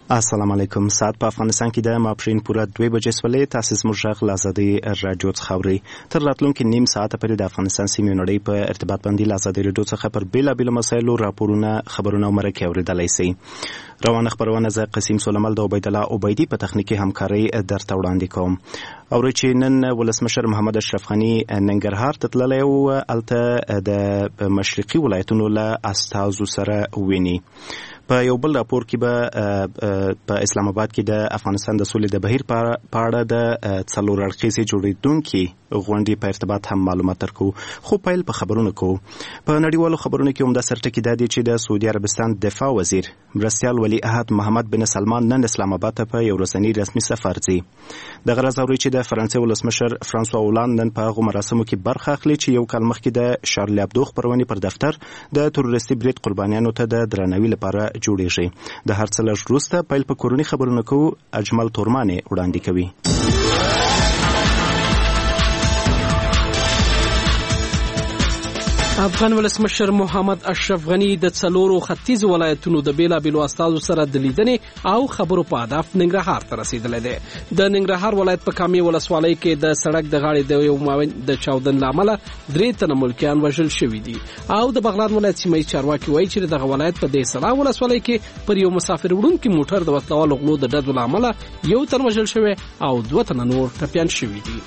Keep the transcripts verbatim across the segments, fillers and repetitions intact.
السلام علیکم. ساعت په افغانستان کې د ماپښین پوره دوه بجې سولې. تاسو زموږ غږ له ازادۍ راډیو څخه اورئ. تر راتلونکي نیم ساعت پورې د افغانستان سیمې نړۍ په ارتباط باندې له ازادۍ راډیو څخه پر بیلابیلو مسایلو راپورونه، خبرونه او مرکې اورېدلی شئ. روانه خبرونه زه قسیم سلیمان د عبید الله عبیدي په تخنیکي همکارۍ درته وړاندې کوم. اورئ چې نن ولسمشر محمد اشرف غني ننګرهار ته تللی و، هلته د مشرقي ولایتونو له استازو سره ویني. په یو بل راپور کې به په اسلام آباد کې د افغانستان د سولې د بهیر په اړه د څلور اړخیزې جوړېدونکې غونډې په ارتباط هم معلومات درکو. خو پیل په خبرونه کوو. په نړیوالو خبرونو کې عمده سرټکي دا دی چې د سعودي عربستان دفاع وزیر مرستیال ولی عهد محمد بن سلمان نن اسلام آباد ته په یو ورځني رسمي سفر ځي. دغه راز اورئ چې د فرانسې ولسمشر فرانسوا اولاند نن په هغو مراسمو کې برخه اخلي چې یو کال مخکې د شارلي ابدو خپرونې پر دفتر د تروریستي برید قربانیانو ته د درناوي لپاره جوړیږي. د هر څه لږ وروسته پیل په کورني خبرونه کوو. اجمل تورمانې وړاندې کوي. افغان ولسمشر محمد اشرف غني د څلورو ختیځ ولایتونو د بیلابیلو استازو سره د لیدنې او خبرو په هدف ننګرهار ته رسیدلی دی. د ننګرهار ولایت په کامې ولسوالۍ کې د سړک د غاړې د یو معاون د چاودن له امله درې تنه ملکیان وژل شوي دي. او د بغلان ولایت سیمه ییز چارواکي وایي چې دغه ولایت په دې سلا ولسوالۍ کې پر یو مسافر وړونکي موټر د وسلوالو غلو د ډزو له امله یو تن وژل شوی او دوه تنه نور ټپیان شوي دي.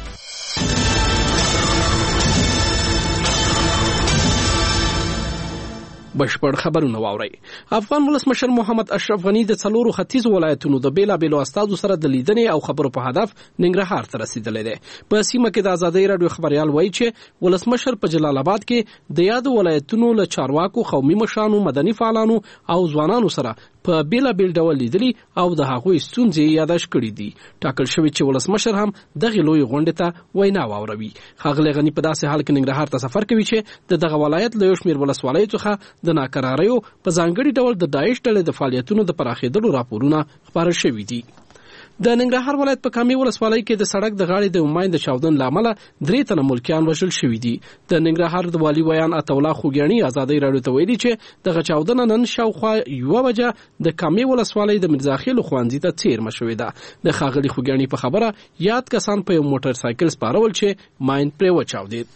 بشپړ خبرونه واورئ. افغان ولسمشر محمد اشرف غني د څلورو ختیځو ولایتونو د بیلابیلو استازو سره د لیدنې او خبرو په هدف ننګرهار ته رسیدلی دی. په سیمه کې د ازادۍ راډیو خبریال وایي چې ولسمشر په جلال آباد کې د یادو ولایتونو له چارواکو، قومي مشرانو، مدني فعالانو او ځوانانو سره په بیلابیل ډول لیدلي او د هغوی ستونزې یاداښت کړي دي. ټاکل شوي چې ولسمشر هم دغې لویې غونډې ته وینا واوروي. ښاغلی غني په داسې حال کې ننګرهار ته سفر کوي چې د دغه ولایت له یو شمېر ولسوالیو څخه د ناکراریو په ځانګړي ډول د داعش ډلې د فعالیتونو د پراخېدلو راپورونه خپاره شوي دي. د ننګرهار ولایت په کامې ولسوالۍ کې د سړک د غاړې د عمان د چاودن له امله درې تنه ملکیان وژل شوي دي. د ننګرهار د والي ویان عطاالله خوږیاڼي ازادۍ راډیو ته ویلي چې دغه چاودنه نن شاوخوا یوه بجه د کامې ولسوالۍ د میرزاخیلو ښوونځي ته څیرمه شوې ده. د ښاغلي خوږیاڼي په خبره یاد کسان په یو موټر سایکل سپارول چې ماین پرې وچاودېد.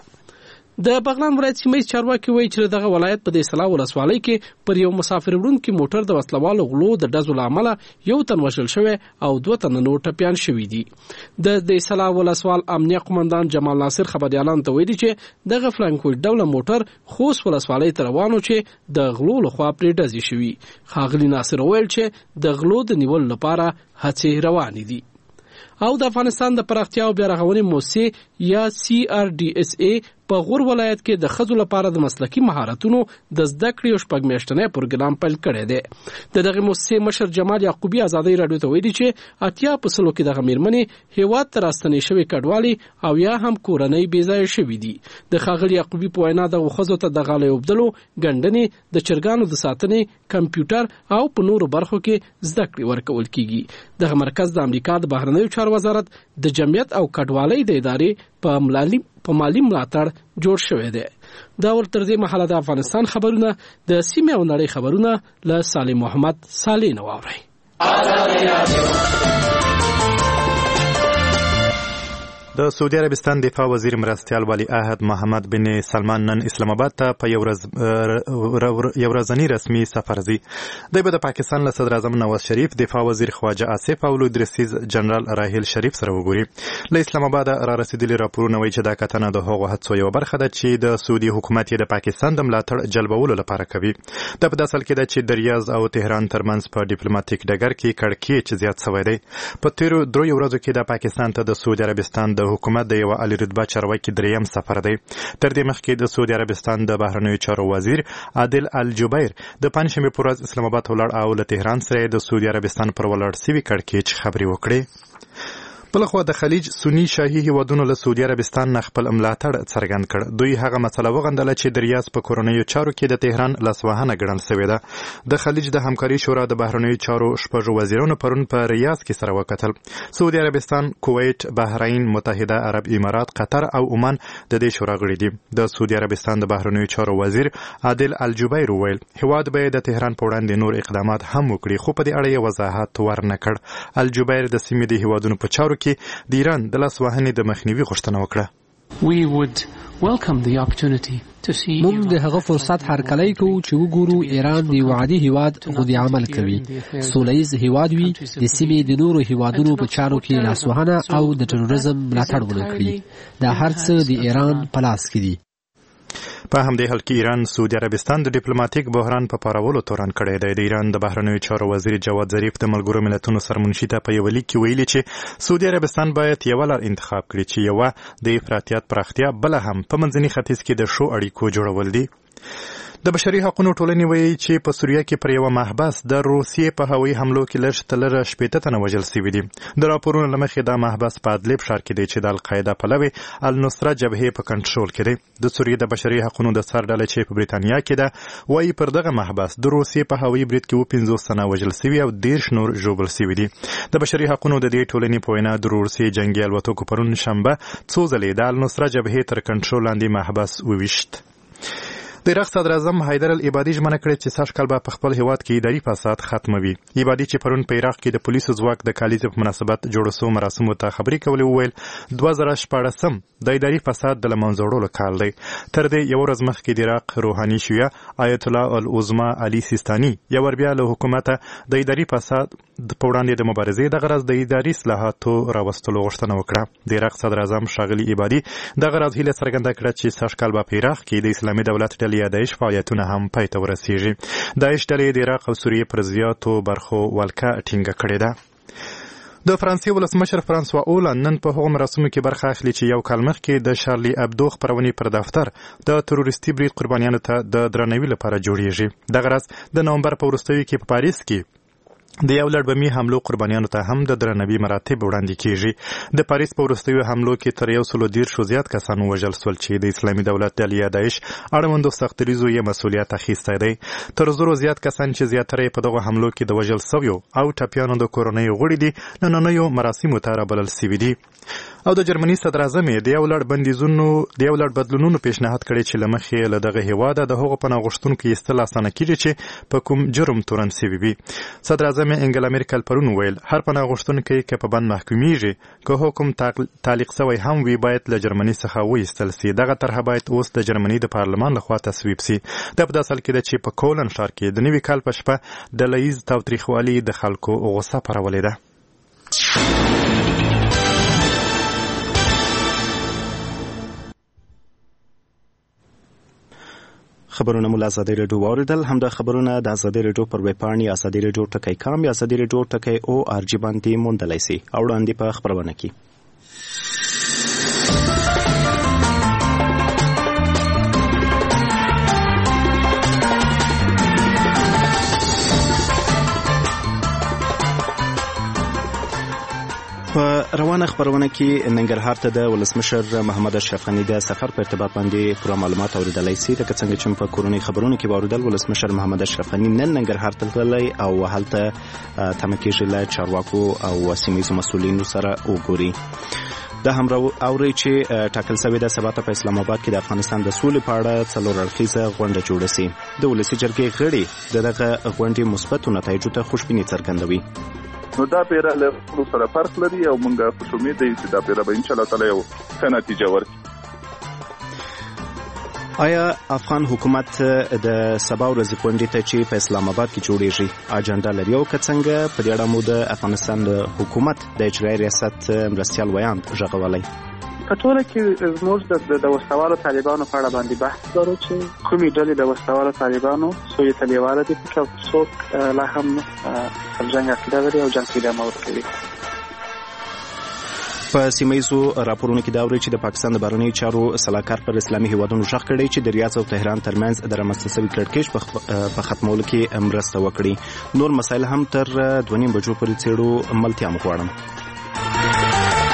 د بغلان ولایت سیمه ییز چارواکي وایي چې دغه ولایت په دې سلا ولسوالۍ کې پر یو مسافر وړونکي موټر د وسلوالو غلو د ډزو له امله یو تن وژل شوی او دوه تنه نور ټپیان شوي دي. د دې سلا ولسوال امنیه قمندان جمال ناصر خبریالانو ته ویلي چې دغه فرانکویټ ډوله موټر خوست ولسوالۍ ته روان و چې د غلو لخوا پرې ډزې شوي. ښاغلي ناصر وویل چې د غلو د نیولو لپاره هڅې روانې دي. او د افغانستان د پراختیا او بیا رغونې موسسې یا سی آر ډي اس ای په غور ولایت کې د ښځو لپاره د مسلکي مهارتونو د زده کړې یو شپږ میاشتنی پروګرام پیل کړی دی. د دغې موسسې مشر جمال یعقوبي ازادۍ راډیو ته ویلي چې اتیا په سلو کې دغه میرمنې هیواد ته راستنې شوې کډوالې او یا هم کورنۍ بېځایه شوي دي. د ښاغلي یعقوبي په وینا دغو ښځو ته د غالۍ اوبدلو، ګنډنې، د چرګانو د ساتنې، کمپیوټر او په نورو برخو کې زده کړې ورکول کیږي. دغه مرکز د امریکا د بهرنیو چارو وزارت د جمعیت او کډوالۍ د ادارې په ملالي په مالی ملاتړ جوړ شوی دی. دا ور تر دې مهاله د افغانستان خبرونه، د سیمې او نړۍ خبرونه له سالم محمد صالح نه واورئ. د سعودي عربستان دفاع وزیر مرستیال ولی عهد محمد بن سلمان نن اسلام آباد ته په یو ورځني رسمي سفر ځي. دوی به د پاکستان له صدر اعظم نواز شریف، دفاع وزیر خواجه آصف او لوی درسیز جنرال راحیل شریف سره وګوري. له اسلام آباد را رسیدلي راپورونه وایي چې دا کتنه د هغو هڅو یوه برخه ده چې د سعودي حکومت یې د پاکستان د ملاتړ جلبولو لپاره کوي. دا په داسې حال کې ده چې د ریاض او تهران ترمنځ په ډیپلوماتیک ډګر کې کړکېچ زیات شوی دی. په تېرو دریو ورځو کې د پاکستان ته د سعودي عربستان د حکومت د یو عالی رتبه چارواکي دریم سفر دی. تر دې مخکې د سعودي عربستان د بهرنیو چارو وزیر عادل الجبیر د پنجشنبې پر ورځ اسلام آباد ته ولاړ او له تهران سره د سعودي عربستان پر ولاړ سوي کړکېچ خبرې وکړې. بلخوا د خلیج سنی شاهي هیوادونو له سعودي عربستان نه خپل ملاتړ څرګند کړ. دوی هغه مسله وغندله چې د ریاض په کورنیو چارو کې د تهران لاسوهنه ګڼل شوې ده. د خلیج د همکاري شورا د بهرنیو چارو شپږ وزیرانو پرون په ریاض کې سره وکتل. سعودي عربستان، کویت، بحرین، متحده عرب امارات، قطر او عمان د دې شورا غړي دي. د سعودي عربستان د بهرنیو چارو وزیر عادل الجبیر وویل هیواد به د تهران په وړاندې نور اقدامات هم وکړي، خو په دې اړه یې وضاحت ورنه کړ. الجبیر د سیمې د هیوادونو په چارو کې د ایران د لاسوهنې د مخنیوي غوښتنه وکړه. موږ د هغه فرصت هرکلی کوو چې وګورو ایران د وعدي هیواد غوندې عمل کوي، سوله ییز هیواد وي، د سیمې د نورو هیوادونو په چارو کې لاسوهنه او د تروریزم ملاتړ ونه کړي. دا هر څه د ایران په لاس کې دي. په همدې حال کې ایران سعودي عربستان د ډیپلوماټیک بحران په پارولو تورن کړی دی. د ایران د بهرنیو چارو وزیر جواد ظریف د ملګرو ملتونو سرمنشي ته په یوه لیک کې ویلي چې سعودي عربستان باید یوه لار انتخاب کړي چې یوه د افراطیت پراختیا، بله هم په منځني ختیځ کې د ښو اړیکو جوړول دي. د بشري حقوقو ټولنې وایي چې په سوریه کې پر یوه محبس د روسیې په هوایي حملو کې لږ تر لږه شپېته تنه وژل شوي دي. د راپورونو له مخې دا محبس په ادلب ښار کې دی چې د القاعده پلوي النصره جبهې په کنټرول کې دی. د سوریې د بشري حقوقو د سر ډله چې په بریتانیا کې ده وایي پر دغه محبس د روسیې په هوایي برید کې اووه پنځوس تنه وژل شوي او دېرش نور ژوبل شوي دي. د بشري حقوقو د دې ټولنې په وینا د روسیې جنګي الوتکو پرون شنبه څو ځلې د النصره جبهې تر کنټرول لاندې محبس وویشت. د عراق صدر اعظم حیدر العبادي ژمنه کړې چې سږ کال به په خپل هیواد کې اداري فساد ختموي. عبادي چې پرون په عراق کې د پولیسو ځواک د کالیزې په مناسبت جوړو شوو مراسمو ته خبرې کولې وویل دوه زره شپاړسم د اداري فساد د له منځه وړلو کال دی. تر دې یوه ورځ مخکې د عراق روحاني شیعه آیت الله العظمه علي سیستاني یو ور بیا له حکومته د اداري فساد په وړاندې د مبارزې د غرض د اداري اصلاحاتو راوستلو غوښتنه وکړه. د عراق صدر اعظم ښاغلي عبادي دغه راز هیله څرګنده کړه چې سږ کال به په عراق کې د اسلامي دولت ډلې یا داعش فعالیتونه هم پای ته ورسیږي. داعش ډلې د عراق او سوریې پر زیاتو برخو ولکه ټینګه کړې ده. د فرانسې ولسمشر فرانسوا اولان نن په هغو مراسمو کې برخه اخلي چې یو کال مخکې د شارلي ابدو خپرونې پر دفتر د تروریستي برید قربانیانو ته د درناوي لپاره جوړیږي. دغه راز د نومبر په وروستیو کې په پاریس کې د یو لړ بمي حملو قربانیانو ته هم د درناوي مراتب وړاندې کیږي. د پاریس په وروستیو حملو کې تر یو سلو دېرشو زیات کسان وژل شول چې د اسلامي دولت ډلې یا داعش اړوندو سختدریځو یې مسؤلیت اخیستی دی. تر زرو زیات کسان چې زیاتره یې په دغو حملو کې د وژل سویو او ټپیانو د کورنیو غړي دي نننیو مراسمو ته رابلل سوي دي. او د جرمني صدر اعظم یې د یو لړ بندیزونو د یو لړ بدلونونو پیشنهاد کړی چې له مخې له دغه هیواده د هغو پناه غوښتونکو ایستل اسانه کیږي چې په کوم جرم تورن سوي وي. صدر اعظم انګلا میرکل پرون ویل هر پناه غوښتونکی که په بند محکومیږي که حکم تعلیق سوی هم وي باید له جرمني څخه وایستل سي. دغه طرحه باید اوس د جرمني د پارلمان لخوا تصویب سي. دا په داسې حال کې ده چې په کولن ښار کې د نوي کال په شپه ډله ییز تاوتریخوالي د خلکو غوسه پارولې ده. خبرونه مو له ازادي راډیو واوریدل. همدا خبرونه د ازادي راډیو پر ویب پاڼې ازادي راډیو ټکی کام یا ازادي راډیو ټکی او ار جی باندې موندلی سي او وړاندې په خبرونه کې په روانه خبرونه کې ننګرهار ته د ولسمشر محمد اشرف غني د سفر په ارتباط باندې پوره معلومات اوریدلای سي. لکه څنګه چې په کورونی خبرونه کې واوریدل ولسمشر محمد اشرف غني نن ننګرهار ته تللی او هلته تمه کېږي له چارواکو او سیمه‌ییزو مسؤلینو سره وګوري. د هم اوري چې ټاکل شوی د سبا په اسلام آباد کې د افغانستان د سولې په اړه څلور اړخیزه غونډه جوړه سي. د ولسي جرګې غړي دغه غونډې مثبتو نتایجو ته خوشبیني څرګندوي. نو دا پیره له خپل سره فرق لري او موږ خوش امید یو چې دا پیره به ان شاء الله تعالی یو ښه نتیجه ورکړي. آیا افغان حکومت د سبا ورځې غونډې ته چې په اسلام آباد کې جوړیږي اجنډا لري او که څنګه په دې اړه مو د افغانستان د حکومت د اجرایي ریاست مرستیال ویاند غږولی؟ په ټوله کې زموږ د وسوالو طالبانو په اړه باندې بحث لرو چې کومې ډلې د وسوالو طالبانو سویې طالبانو دي او څوک لا هم پر جنګ عقیده لري او جنګ ته ادامه ورکوي. په سیمه‌ییزو راپورونو کې دا اوري چې د پاکستان د بهرنیو چارو سلاکار پر اسلامي هیوادونو غږ کړی چې د ریاض او تهران ترمنځ د رامنځته شوي کړکېچ په ختمولو کې مرسته وکړي. نور مسایل هم تر دوه نیم بجو پورې څېړو. ملتیا مو غواړم.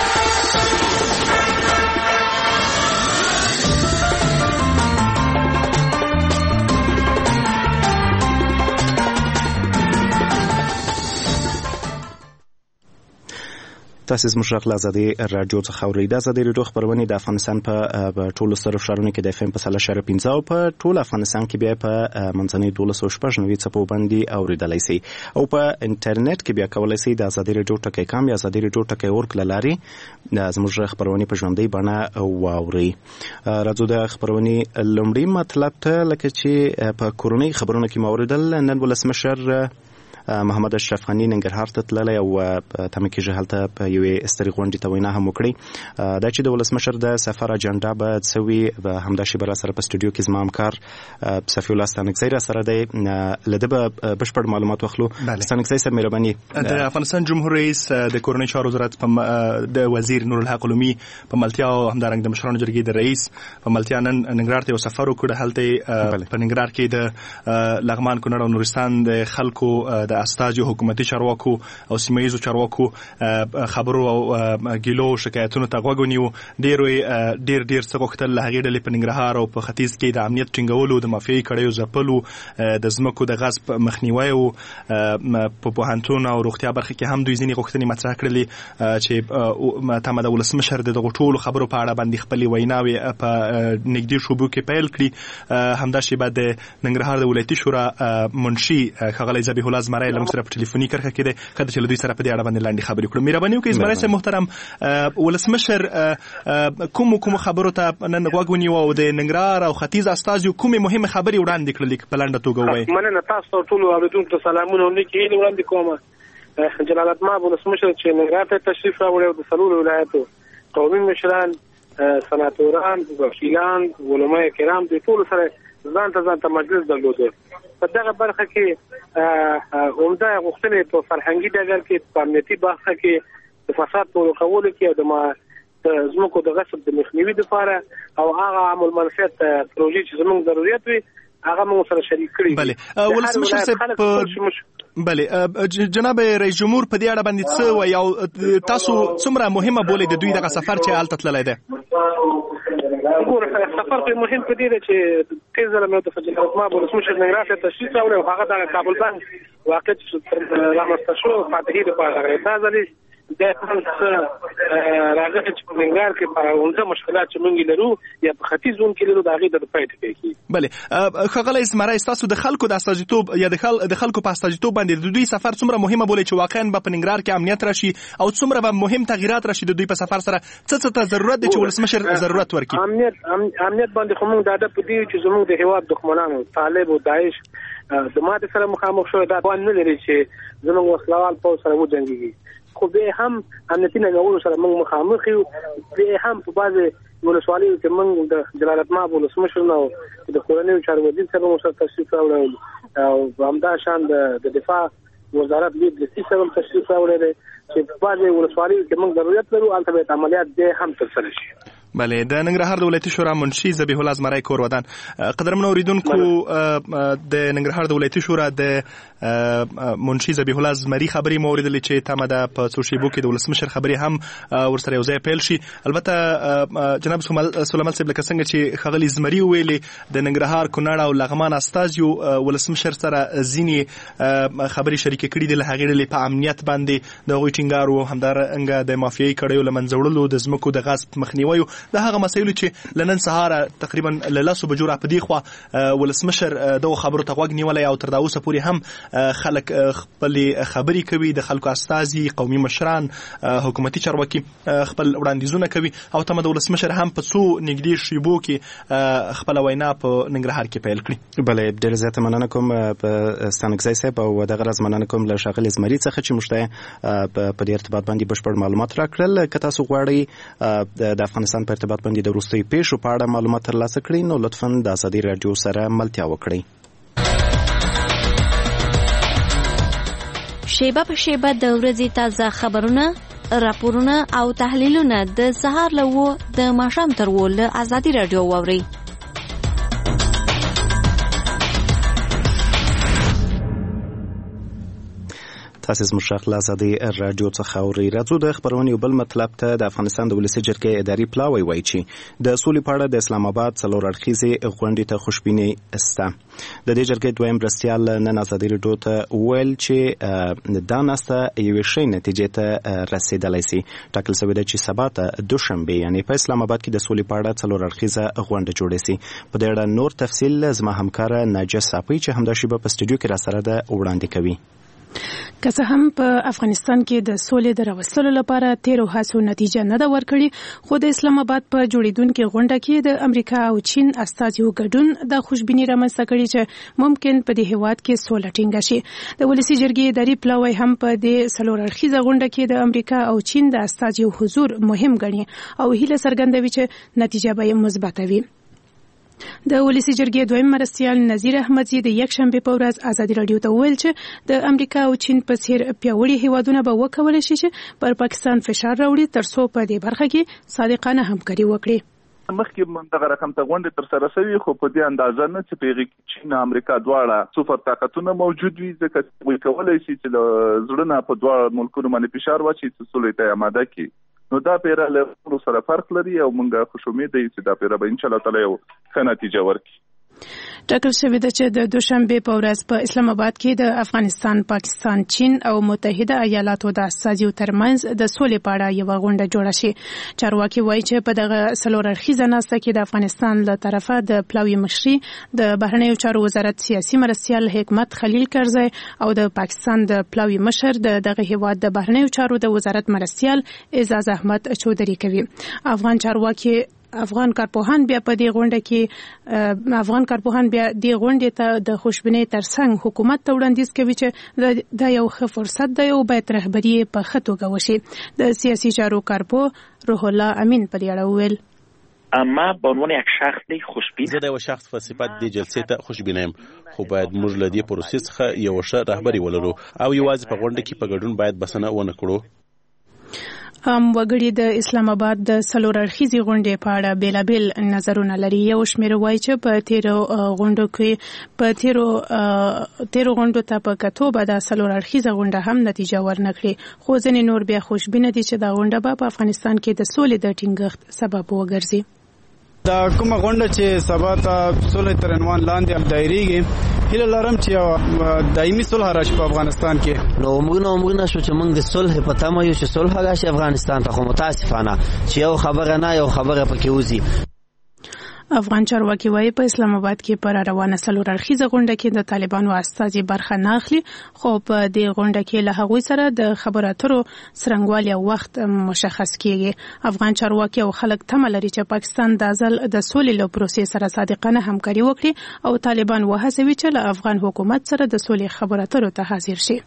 تاسو زموږ غږ له ازادي رادیو څخه اورئ. د ازادي رادیو خبرونه د افغانستان په ټولو سترو ښارونو کې د اف ام په سله شر پنځه او په ټول افغانستان کې بیا په منځنۍ دولس او شپږ نوي څپو باندې اوریدلای شي او په انټرنیټ کې بیا کولای شي د ازادي رادیو ټکی کام یا ازادي رادیو ټکی اورګ لاري د زموږ خبرونه په ژوندۍ بڼه واوري. راځو د خبرونه لومړی مطلب ته لکه چې په کورونی خبرونه کې موریدل نن ولسمشر محمد اشرف غنی ننګرهار ته تللی او تمه کېږي هلته په یوې سترې غونډې ته وینا هم وکړي. دا چې د ولسمشر د سفر اجنډا به څه وي همدا شیبه را سره په سټوډیو کې زما همکار صفي الله ستانکزی را سره دی، له ده به بشپړ معلومات واخلو. ستانکزی صاحب مهرباني. د افغانستان جمهور رئیس د کورنۍ چارو وزارت د وزیر نور الحق علومي په ملتیا او همدارنګه د مشرانو جرګې د رئیس په ملتیا نن ننګرهار ته یو سفر وکړ. هلته په ننګرهار کې د لغمان، کونړ او نورستان د خلکو د استازو حکومتي چارواکو او سیمایي چارواکو خبرو او ګیلو شکایتونو ته غوږ ونیو. ډېر ډېر ډېر څه غوښتل له هغې ډلې په ننګرهار او په ختیځ کې د امنیت ټینګولو، د مافیایي کړیو ځپلو، د ځمکو د غصب مخنیوی او په پوهنتون او روغتیا برخه کې هم دوی ځینې غوښتنې مطرح کړلې چې تمه د ولسمشر د دغو ټولو خبرو په اړه باندې خپلې ویناوې په نږدې شوبو کې پیل کړي. همدا شیبه د ننګرهار د ولایتي شورا منشي ښاغلی ذبیح الله زمری له موږ سره په ټلیفوني کرښه کې دی. ښه چې له دوی سره په دې اړه باندې لاندې خبرې کړو. مهرباني وکړئ زمری صاحب محترم، ولسمشر کوم کوم خبرو ته نن غوږ ونیو او د ننګرهار او ختیځ استازو کومې مهمې خبرې وړاندې کړلې په لنډه توګه ووایئ. مننه. تاسو ټولو اورېدونکو ته سلامونه او نیکې هیلې وړاندې کوم. جلالتمآب ولسمشر چې ننګرهار ته تشریف راوړی او د څلورو ولایتو قومي مشران، سناتوران، وکیلان، علما کرام دوی ټولو سره ځان ته ځان ته مجلس درلوده. په دغه برخه کې عمده غوښتنې په فرهنګي ډګر کې، په امنیتي برخه کې، د فساد په ورکولو کې او د ځمکو د غصب د مخنیوي دپاره او هغه عامل منفعت پروژې چې زموږ ضرورت وي هغه موږ سره شریک کړي. بله ولسمشر صاحب، بله جناب رئیس جمهور په دې اړه باندې څه وایي او تاسو څومره مهمه بولئ د دوی دغه سفر چې هلته تللی دی؟ ګور سفر په مهم په دې دی چې تیز ځله مې د جلالتمآب ولسمشر ننګرهار ته تشریف راوړی او هغه د کابل بند واقع چې رامنځته شو فاتحې دپاره راغلی. دا ځلې د هم څه راغلی چې په ننګرهار کې په عمده مشکلات چې موږ لرو یا په ختیځ زون کې لرو د هغې د پای ټکی کېږي. بلې ښاغلی زمری، ستاسو د خلکو د استازیتوب یا د خلکو په استازیتوب باندې د دوی سفر څومره مهمه بولئ چې واقعا به په ننګرهار کې امنیت راشي او څومره به مهم تغییرات راشي د دوی په سفر سره؟ څه څه ته ضرورت دی چې ولسمشر ضرورت ورکړي؟ امنیت امنیت باندې خو موږ د هدف په دې چې زموږ د هېواد دښمنانو طالب او داعش د ماتې سره مخامخ شوی دا توان نه لري چې زموږ وسلوال پوځ سره وجنګېږي. خو بیا هم امنیتي ننګولو سره موږ مخامخ یو. بیا هم په بعضې ولسوالیو کې موږ د جلالتمآب ولسمشر نه او د کورنیو چارو وزیر صاحب هم سره تشریف راوړی او همدا شان د دفاع وزارت لید لسي صاحب هم تشریف راوړی دی چې په بعضې ولسوالیو کې موږ ضرورت لرو هلته باید عملیات بیا هم ترسره شي. بله د ننګرهار د ولایتي شورا منشي ذبیح الله زمری کور ودان. قدرمن اوریدونکو، د ننګرهار د ولایتي شورا د منشي ذبیح الله زمری خبرې مو اوریدلې چې تمه ده په څو شیبو کې د ولسمشر خبرې هم ورسره یو ځای پیل شي. البته جناب سلیمان صاحب لکه څنګه چې ښاغلي زمري وویلې د ننګرهار، کونړ او لغمان استازیو ولسمشر سره ځینې خبرې شریکې کړي دي له هغې ډلې په امنیت باندې د هغوی ټینګار و، همدارنګه د مافیایي کړیو له منځه وړلو، د ځمکو د غصب مخنیوی، د هغه مسایلو چې له نن سهاره تقریبا له لسو بجو را په دې خوا ولسمشر دغو خبرو ته غوږ نیولی او تر دا اوسه پورې هم خلک خپلې خبرې کوي، د خلکو استازي، قومي مشران، حکومتي چارواکي خپل وړاندیزونه کوي او تمه د ولسمشر هم په څو نږدې شیبو کې خپله وینا په ننګرهار کې پیل کړي. بله ډېره زیاته مننه کوم په ستانکزی صاحب او دغه راز مننه کوم له ښاغلي زمري څخه چې موږ ته په دې ارتباط باندې بشپړ معلومات راکړل. که تاسو غواړئ د افغانستان په ارتباط باندې د وروستیو پیښو په اړه معلومات ترلاسه کړئ نو لطفاً د ازادي راډیو سره ملتیا وکړئ. شیبه په شیبه د ورځې تازه خبرونه، راپورونه او تحلیلونه د سهار له اوو د ماښام تر اوو له ازادي راډیو واورئ. تاسو زموږ شخ لازادي رادیو څخه اوري. راځو د خبرونې بل مطلب ته. د افغانستان د ولسی جرګې اداري پلاوی وایي چې د سولې په اړه د اسلام آباد څلور اړخیزې غونډې ته خوشبیني سته. د دې جرګې دویم مرستیال نن ازادي رادیو ته ویل چې دا ناسته یوې ښې نتیجې ته رسیدلی سي. ټاکل شوې ده چې سبا ته دوشنبه یعنې په اسلام آباد کې د سولې په اړه څلور اړخیزه غونډه جوړه سي. په دې اړه نور تفصیل زما همکار ناجیه صافی چې همدا شیبه په سټوډیو کې را سره ده وړاندې کوي. که څه هم په افغانستان کې د سولې د راوستلو لپاره تیرو هڅو نتیجه نه ده ورکړې، خو د اسلام آباد په جوړیدونکې غونډه کې د امریکا او چین استازیو ګډون د خوشبیني رامنځته کړي چې ممکن په دې هیواد کې سوله ټینګه شي. د ولسی جرګې اداري پلاوی هم په دې څلور اړخیزه غونډه کې د امریکا او چین د استازیو حضور مهم ګڼي او هیله څرګندوي چې نتیجه به مثبت وي. د ولسی جرګې دویم مرستیال نذیر احمدزی د یک شنبه په ورځ ازادي رادیو ته ویل چې د امریکا او چین په څیر پیاوړي هیوادونه به وکولای شي چې پر پاکستان فشار راوړي ترڅو په دې برخه کې صادقانه همکاري وکړي. مخکې دغه رقم ته غونډې تر سره شوي، خو په دې اندازه نه چې په هغې کې چین او امریکا دواړه سوپر طاقتونه موجود وي، ځکه دوی کولی شي چې له زړه نه په دواړو ملکونو باندې فشار واچوي چې سولې ته آماده کړي. نو دا پیره له نورو سره فرق لري او موږ خوش امید یو چې دا پیره به ان شاء الله تعالی یو ښه نتیجه ورکړي. ټاکل شوې ده چې د دوشنبه په ورځ په اسلام آباد کې د افغانستان، پاکستان، چین او متحده ایالاتو د استازیو ترمنځ د سولې په اړه یوه غونډه جوړه شي. چارواکي وایي چې په دغه څلور اړخیزه ناسته کې د افغانستان له طرفه د پلاوي مشري د بهرنیو چارو وزارت سیاسي مرستیال حکمت خلیل کرزی او د پاکستان د پلاوي مشر د دغه هیواد د بهرنیو چارو د وزارت مرستیال اعزاز احمد چودري کوي. افغان چارواکي افغان کارپوهان بیا په دې غونډه کې افغان کارپوهان بیا دې غونډې ته د خوشبینۍ ترڅنګ حکومت ته وړاندیز کوي چې دا یو ښه فرصت دی او باید رهبري په ښه توګه وشي. د سیاسي چارو کارپو روح الله امین په دې اړه وویل: اما به عنوان یک شخص خوشبین زه د یو شخص په صفت د جلسې ته خوشبینه یم، خو باید موږ له دې پروسې څخه یو ښه رهبري ولرو او یوازې په غونډه کې په ګډون باید بسنه ونه کړو. هم وګړي د اسلام آباد د څلور اړخیزې غونډې په اړه بیلابیل نظرونه لري. یو شمېر وایي چې په تیرو غونډو کې په تیرو تیرو غونډو ته په کتو به د څلور اړخیزه غونډه هم نتیجه ورنکړي، خو ځینې نور بیا خوشبینه دي چې دا غونډه به په افغانستان کې د سولې د ټینګښت سبب وګرځي. دا کومه غونډه چې سبا ته سولې تر عنوان لاندې دایریږي، هیله لرم چې دایمي صلح راشي په افغانستان کې. نو موږ نو موږ نشو چې موږ د صلح په تمه یو چې صلح راشي افغانستان ته، خو متاسفانه چې یو خبره نه یو خبره پکې وځي. افغان چارواکي وایي په اسلام آباد کې پر روانه څلور اړخیزه غونډه کې د طالبانو استازي برخه نه اخلي، خو په دې غونډه کې له هغوی سره د خبرو اترو څرنګوالي او وخت مشخص کیږي. افغان چارواکي او خلک تمه لري چې پاکستان د ځل د سولې له پروسې سره صادقانه همکاري وکړي او طالبان وهڅوي چې له افغان حکومت سره د سولې خبرو اترو ته حاضر شي.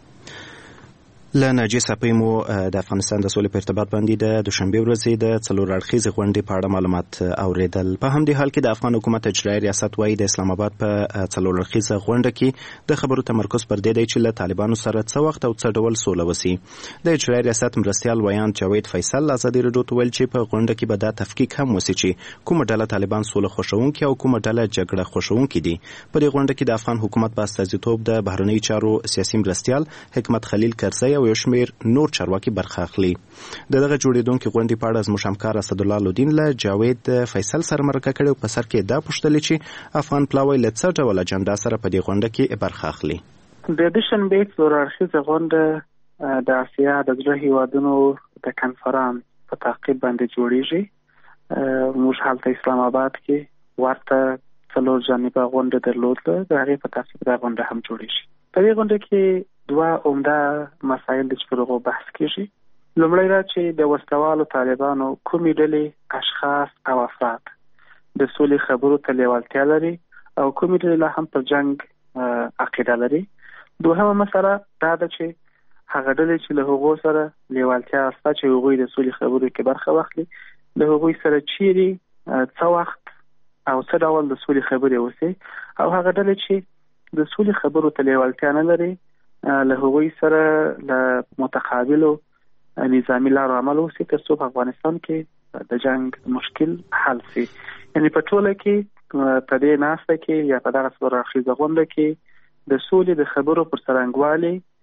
له ناجیه صافی مو د افغانستان د سولې په ارتباط باندې د دوشنبه ورځې د څلور اړخیزې غونډې په اړه معلومات اوریدل. په همدې حال کې د افغان حکومت اجرایي ریاست وایي د اسلام آباد په څلور اړخیزه غونډه کې د خبرو تمرکز پر دې دی چې له طالبانو سره څه وخت او څه ډول سوله وسي. د اجرایي ریاست مرستیال ویان جاوید فیصل ازادي رادیو ته ویل چې په غونډه کې به دا تفکیک هم وسي چې کومه ډله طالبان سوله خوښونکي او کومه ډله جګړه خوښونکي دي. په دې غونډه کې د افغان حکومت په استازیتوب د بهرنیو چارو سیاسي مرستیال حکمت خلیل کرزی او یو شمېر نور چارواکي برخه اخلي. د دغه جوړیدونکو غونډې په اړه زموږ همکار اسدالله لودین له جاوید فیصل سره مرکه کړې او په سر کې دا پوښتلې چې افغان پلاوی له څه ډول اجنډا سره په دې غونډه کې برخه اخلي. د دوشنبه څلور اړخیزه غونډه د اسیا د زړه هیوادونو د کنفرانس په تعقیب باندې جوړیږي. موږ هلته اسلام آباد کې ورته څلور جانبه غونډه درلوده، د هغې په تعقیب دا غونډه هم جوړیږي. په دې غونډه کې دوه عمده مسایل د چپرغو بحث کیږي. لومړی دا چې د وسلوالو طالبانو کومې ډلې اشخاص او افراد د سولې خبرو ته لیوالتیا لري او کومې ډلې لا هم پر جنگ عقیده لري. دوهمه مسله دا ده چې هغه ډلې چې له هغو سره لیوالتیا شته چې هغوی د سولې خبرو کې برخه واخلي، له هغوی سره چیرې څه وخت او څه ډول د سولې خبرې وسي، او هغه ډلې چې د سولې خبرو ته لیوالتیا نه لري له هغوی سره له متقابلو نظامی لارو عمل وسي ترڅو په افغانستان کې د جنگ مشکل حل شي. یعنی په ټوله کې په دې ناسته کې یا په دغه څلور اړخیزه غونډه کې د سولې د خبرو پر څرنګوالي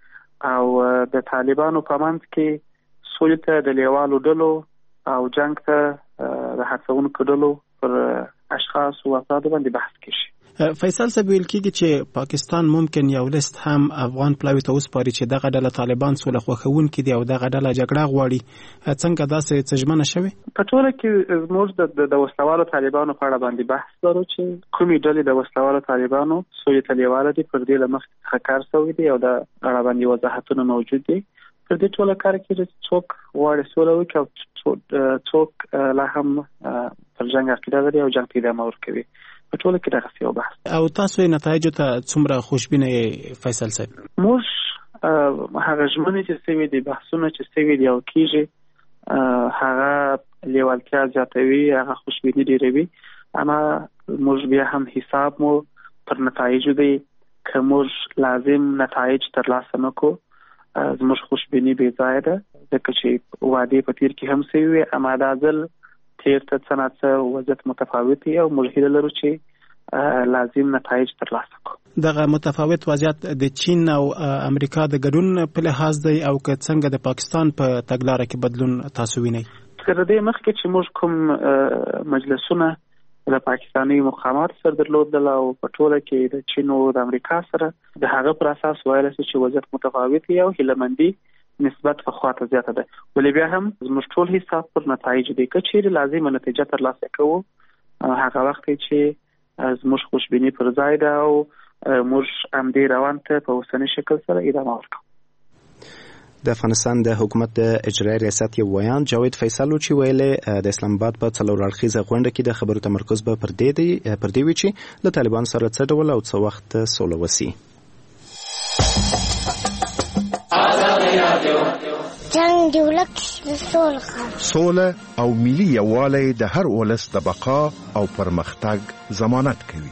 او د طالبانو په منځ کې سولې ته د لیوالو ډلو او جنگ ته د هڅونکو ډلو پر اشخاص او افراد باندې بحث کیږي. فیصل صاحب ویل کیږي چې پاکستان ممکن یو لیست هم افغان پلاوی ته وسپاري چې دغه ډله طالبان سوله خوښونکي دي او دغه ډله جګړه غواړي. څنګه داسې څجمنه شوی؟ په ټوله کې زموږ د وسلوالو طالبانو په اړه باندې بحث لرو چې کومې ډلې د وسلوالو طالبانو سولې ته لیواله دي، پر دې له مخکې کار شوی دی او د اړه باندې وضاحتونه موجود دي. پر دې ټوله کار کې چې څوک غواړي سوله وکړي او څوک لا هم پر جنګ عقیده لري او جنګ ته ادامه ورکوي. په ټوله کې دغه یو بحث. او تاسو یې نتایجو ته څومره خوشبینه یې فیصل صاحب؟ موږ هغه ژمنې چې سوي دي، بحثونه چې سوي دي او کېږي، هغه لیوالتیا زیاتوي، هغه خوشبیني ډېروي. اما موږ بیا هم حساب مو پر نتایجو دی، که موږ لازم نتایج ترلاسه نه کړو زموږ خوشبیني بې ځایه ده، ځکه چې وعدې په تیر کې هم سوي وي. اما دا ځل تیر ته څه نه څه وضعیت متفاوت دی او موږ هیله لرو چې لازم نتایج ترلاسه کړو. دغه متفاوت وضعیت د چین او امریکا د ګډون په لحاظ دی او که څنګه د پاکستان په تګلاره کې بدلون تاسو وینئ؟ تر دې مخکې چې موږ کوم مجلسونه د پاکستاني مقامات سره درلودل او په ټوله کې د چین او د امریکا سره د هغه پر اساس ویل چې وضعیت متفاوت دی او هیلهمندي نسبت په خواته زیاته ده. ولې بیا هم زموږ ټول حساب پر نتایج دی، که چیرې لازمه نتیجه ترلاسه کوو هغه وخت چې زموږ خوشبیني پر ځای ده او موږ همدې روان ته په اوسني شکل سره ادامه ورکوو. د افغانستان د حکومت د اجرایي ریاست یو ویان جاوید فیصل چې ویلې د اسلام آباد په څلور اړخیزه غونډه کې د خبرو تمرکز به پر دې دی پر دې وی چې له طالبان سره څه ډول او څه وخت سوله وسی. جنگ دی ولک سوله سوله او ملي یووالی د هر ولس د بقا او پرمختګ ضمانت کوي.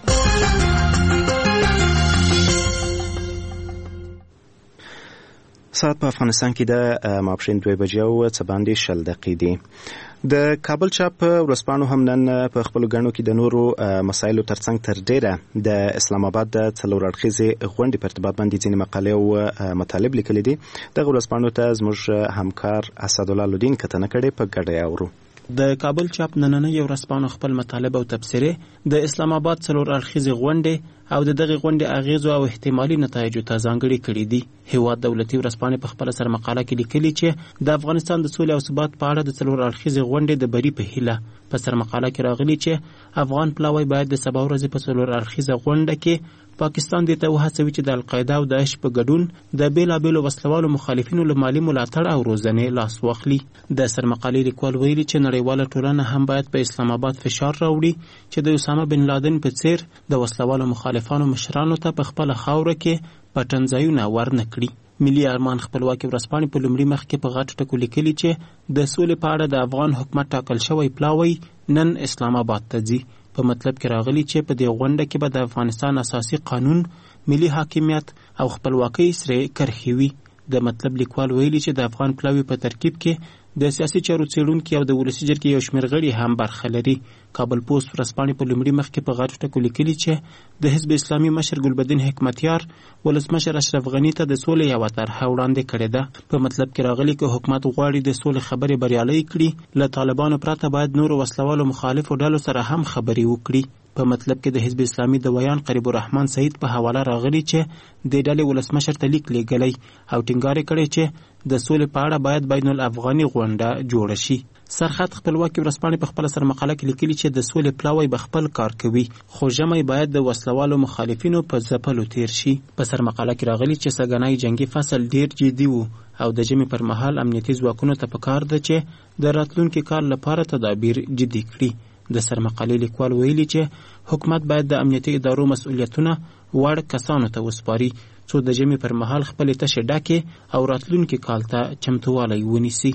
ساعت په افغانستان کې د ماپښین دوه بجې او څه باندې شل دقیقې دي. د کابل چاپ ورځپاڼو هم نن په خپلو ګڼو کې د نورو مسایلو ترڅنګ تر ډیره د اسلام آباد د څلور اړخیزې غونډې په ارتباط باندې ځینې مقالې او مطالب لیکلي دي. دغه ورځپاڼو ته زموږ همکار اسدالله لودین کتنه کړې، په ګډه اورو. د کابل چاپ نننۍ ورځپاڼو خپل مطالب او تبصرې د اسلام آباد څلور اړخیزې غونډې او د دغه غونډې اغیزو او احتمالي نتایجو ته ځانګړي کړي دي. هیواد دولتي ورځپاڼې په خپل سر مقاله کې لیکلي چې د افغانستان د سولې او ثبات په اړه د څلور اړخیزې غونډې د بری په هیله په سر مقاله کې راغلي چې افغان پلاوی باید د سبا ورځې په څلور اړخیزه غونډه کې پاکستان دې ته وهڅوي چې د القاعده او داعش په ګډون د بیلابیلو وسلوالو مخالفینو له مالي ملاتړ او روزنې لاس واخلي. د سر مقالې لیکوال ویلي چې نړیواله ټولنه هم باید په اسلام آباد فشار راوړي چې د اسامه بن لادن په څیر د وسلوالو مخالفانو مشرانو ته په خپل خاوره کې پټنځایونه ورنه کړي. ملي ارمان خپلواکي ورځپاڼې په لومړي مخ کې په غټ ټکو لیکلي چې د سولې په اړه د افغان حکومت ټاکل شوی پلاوی نن اسلام آباد ته ځي. په مطلب کې راغلي چې په دې غونډه کې به د افغانستان اساسي قانون، ملي حاکمیت او خپلواکۍ سره کرښې وي. د مطلب لیکوال ویلي چې د افغان پلاوی په ترکیب کې د سیاسي چارو څېړونکي او د ولسي جرګې یو شمېر غړي هم برخه لري. کابل پوسټ ورځپاڼې په لومړي مخ کې په غټو ټکو لیکلي چې د حزب اسلامي مشر ګلبدین حکمتیار ولسمشر اشرف غني ته د سولې یوه طرحه وړاندې کړې ده. په مطلب کې راغلي که حکومت غواړي د سولې خبرې بریالۍ کړي، له طالبانو پرته باید نورو وسلوالو مخالفو ډلو سره هم خبرې وکړي. په مطلب کې د حزب اسلامي د ویان قریب الرحمن سعید په حواله راغلي چې د ډلې ولسمشر ته لیک لیږلی او ټینګار کړی چې د سولې په اړه باید بین الافغاني غونډه جوړه شي. سرخط خپلواکي ورځپاڼې په خپل سر مقاله کې لیکلي چې د سولې پلاوی به خپل کار کوي، خو ژمی باید د وسلوالو مخالفینو په ځپلو تیر شي. په سر مقاله کې راغلي چې سږنی جنگي فصل ډیر جدي وو او د ژمي پر مهال امنیتي ځواکونو ته پکار ده چې د راتلونکي کال لپاره تدابیر جدي کړي. د سر مقالې لیکوال ویلي چې حکومت باید د امنیتي ادارو مسؤلیتونه وړ کسانو ته وسپاري څو د ژمي پر مهال خپلې تشې ډکې او راتلونکي کال ته چمتووالی ونیسي.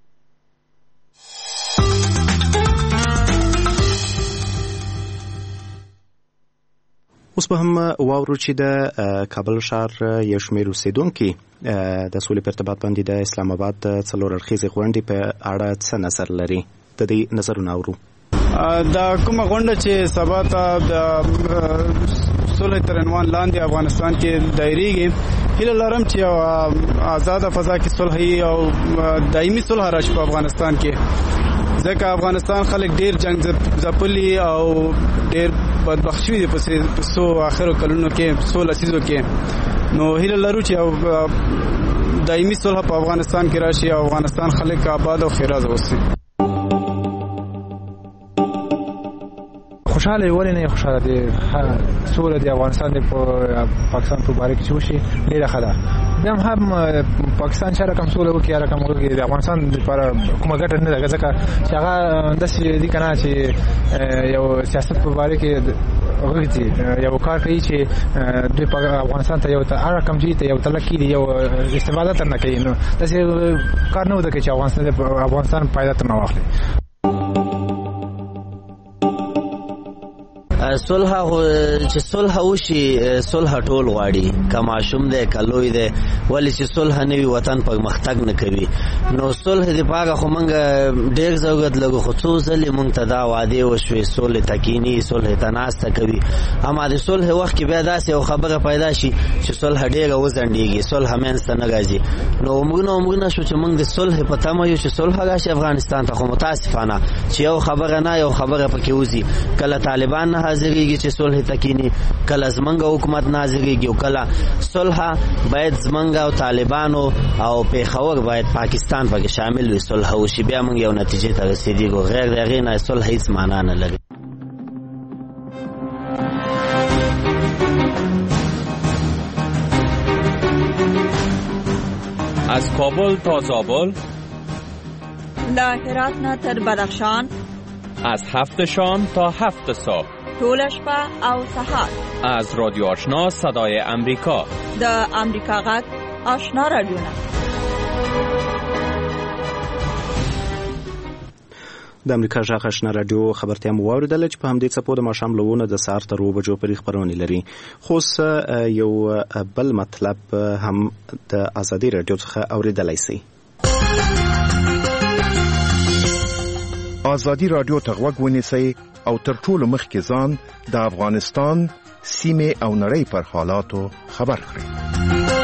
اوس به هم واورو چې د کابل ښار یو شمېر اوسېدونکي د سولې په ارتباط باندې د اسلام آباد د څلور اړخیزې غونډې په اړه څه نظر لري. د دې نظرونه اورو. دا کومه غونډه چې سبا ته د صلح تر عنوان لاندې افغانستان کې دایریږي، هیله لرم چې آزاد فضا کې صلح او دایمي صلح راشي په افغانستان کې، ځکه افغانستان خلک ډیر جنگ ځپلي او ډیر بدبخت شوي دي په څو آخرو کلونو کې، څو لسیزو کې. نو هیله لرو چې دایمي صلح په افغانستان کې راشي او افغانستان خلک آباد او خیراز اوسي. خوشاله ولې نه خوشاله دي سوله د افغانستان د پاکستان په باره کې چې وشي ډېره ښه ده. بیا هم پاکستان چې رقم سوله وکړي یا رقم وکړي د افغانستان لپاره کومه ګټه نه ده، ځکه چې هغه داسې دي که نه چې یو سیاست په باره کې غږدي یو کار کوي چې دوی په افغانستان ته یو هر رقم چې ته یو تلقي دي یو استفاده تر نه کوي. نو داسې کار نه وده چې افغانستان افغانستان فایده تر نه واخلي. صلح چې صلح وشي، صلح ټول غواړي، که ماشوم دی که لوی دی، ولې چې صلح نه وي وطن پرمختګ نه کوي. نو صلح دپاره خو موږ ډېر ضرورت لرو، خو څو ځلې موږ ته دا وعدې وشوې صلح ته کیني، صلح ته ناسته کوي، اما د صلح وخت کې بیا داسې یو خبره پیدا شي چې صلح ډېره وځنډېږي، صلح منځته نه راځي. نو عمرونه عمرونه شو چې موږ د صلح په تمه یو چې صلح راشي افغانستان ته، خو متاسفانه چې یو خبره نه یو خبره پکې وځي. کله طالبان نه حاضرېږي چې صلح تکینی، کله زمنګ حکومت نه حاضرېږي، او کله صلح باید زمنګ او طالبانو او پیښور باید پاکستان پکې شامل وي، صلح وشي، بیا موږ یو نتیجې ته رسېدو. غیر د هغې نه صلح هیڅ معنا نه لري. از کابل تا زابل، له هرات نه تر بدخشان، از هفت شام تا هفت صبح، طول شپه او سهار، از رادیو آشنا صدای امریکا، د امریکا غږ آشنا رادیوونه. د امریکا غږ آشنا رادیو خبرتیا مو واوریدله چې په همدې څپو د ماښام لوونه د سهار تر اوه بجو پورې خپرونې لري. خو یو بل مطلب هم د ازادي رادیو څخه اوریدلی سئ. ازادي رادیو ته غوږ ونیسئ او تر ټولو مخکې ځان د افغانستان سیمې او نړۍ پر حالاتو خبر کړئ.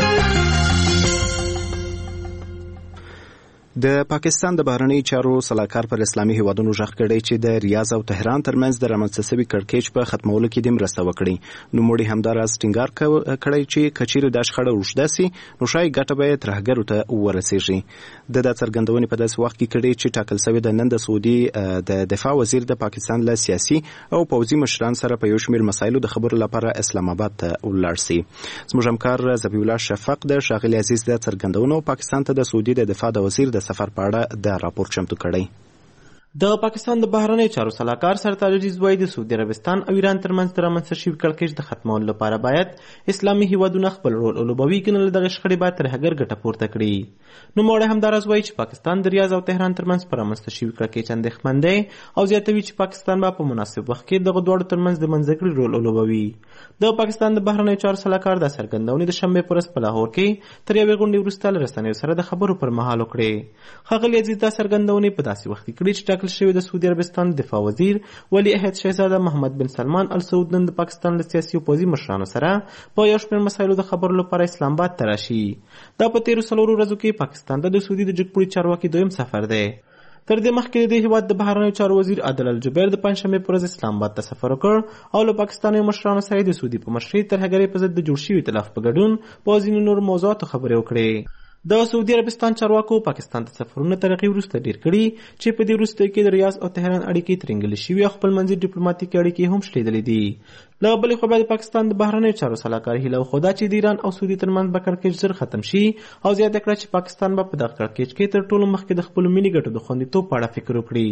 د پاکستان د بهرنی چارو سلاکار پر اسلامي هیوادونو ژغ کړی چې د ریاض او تهران ترمنځ د رامنځته شوي کړکېچ په ختمولو کې د مرسته وکړي. نوموړي همداراز ټینګار کړی چې کچېرې دا شخړه اوږده سي نو ښایي ګټه به یې ترهګرو ته ورسیږي. د دا څرګندونې په داسې وخت کې کړي چې ټاکل شوی د نن د سعودي د دفاع وزیر د پاکستان له سیاسي او پوځي مشران سره په یو شمېر مسایلو د خبرو لپاره اسلام آباد ته ولاړ سي. زموږ همکار ذبیح الله شفق د ښاغلي عزیز د څرګندونو پاکستان ته د سعودي د دفاع د وزیر د سفر په اړه د راپور چمتو کړی. د پاکستان د بهرنی چارو سلاکار سرتاج عزیز وایي د سعودي عربستان او ایران ترمنځ د رامنځته شوي کړکېچ د ختمولو لپاره باید اسلامي هیوادونه خپل رول ولوبوي، که نه له دغې شخړې باید ترهګر ګټه پورته کړي. نوموړی همداراز وایي چې پاکستان د ریاض او تهران ترمنځ په رامنځته شوي کړکېچ اندېښمن دی او زیاتوي چې پاکستان به په مناسب وخت کې دغه دواړو ترمنځ د منځګړي رول ولوبوي. د پاکستان د بهرنی چارو سلاکار دا څرګندونې د شنبې په ورځ په لاهور کې تر یوې غونډې وروسته له رسنیو سره د خبرو پر مهال وکړې. ښاغلي عزیز دا څرګندونې په داسې وخت کې کړې چې ټاکل شوی د سعودي عربستان دفاع وزیر ولی عهد شهزاده محمد بن سلمان ال سعود نن د پاکستان له سیاسي او پوځي مشرانو سره په یو شمېر مسایلو د خبرو لپاره اسلام آباد ته راشي. دا په تیرو څلورو ورځو کې پاکستان ته د سعودي د جګپوړي چارواکي دویم سفر دی. تر دې مخکې د دې هیواد د بهرنیو چارو وزیر عادل الجبیر د پنجشنبې په ورځ اسلام آباد ته سفر وکړ او له پاکستاني مشرانو سره د سعودي په مشرۍ ترهګرۍ په ضد د جوړ شوي ایتلاف په ګډون په ځینو نورو موضوعاتو خبرې وکړې. د سعودي عربستان چارواکو پاکستان ته سفرونه تر هغې وروسته ډېر کړي چې په دې وروستیو کې د ریاض او تهران اړیکې ترنګلې شوي او خپلمنځي ډیپلوماتیکي اړیکې هم شلېدلې دي. له بلې خوا بیا د پاکستان د بهرنیو چارو سلاکار هیله وښوده چې د ایران او سعودي ترمنځ به کړکېچ ژر ختم شي او زیاته کړه چې پاکستان به په دغه کړکېچ کې تر ټولو مخکې د خپلو ملي ګټو د خوندیتوب په اړه فکر وکړي.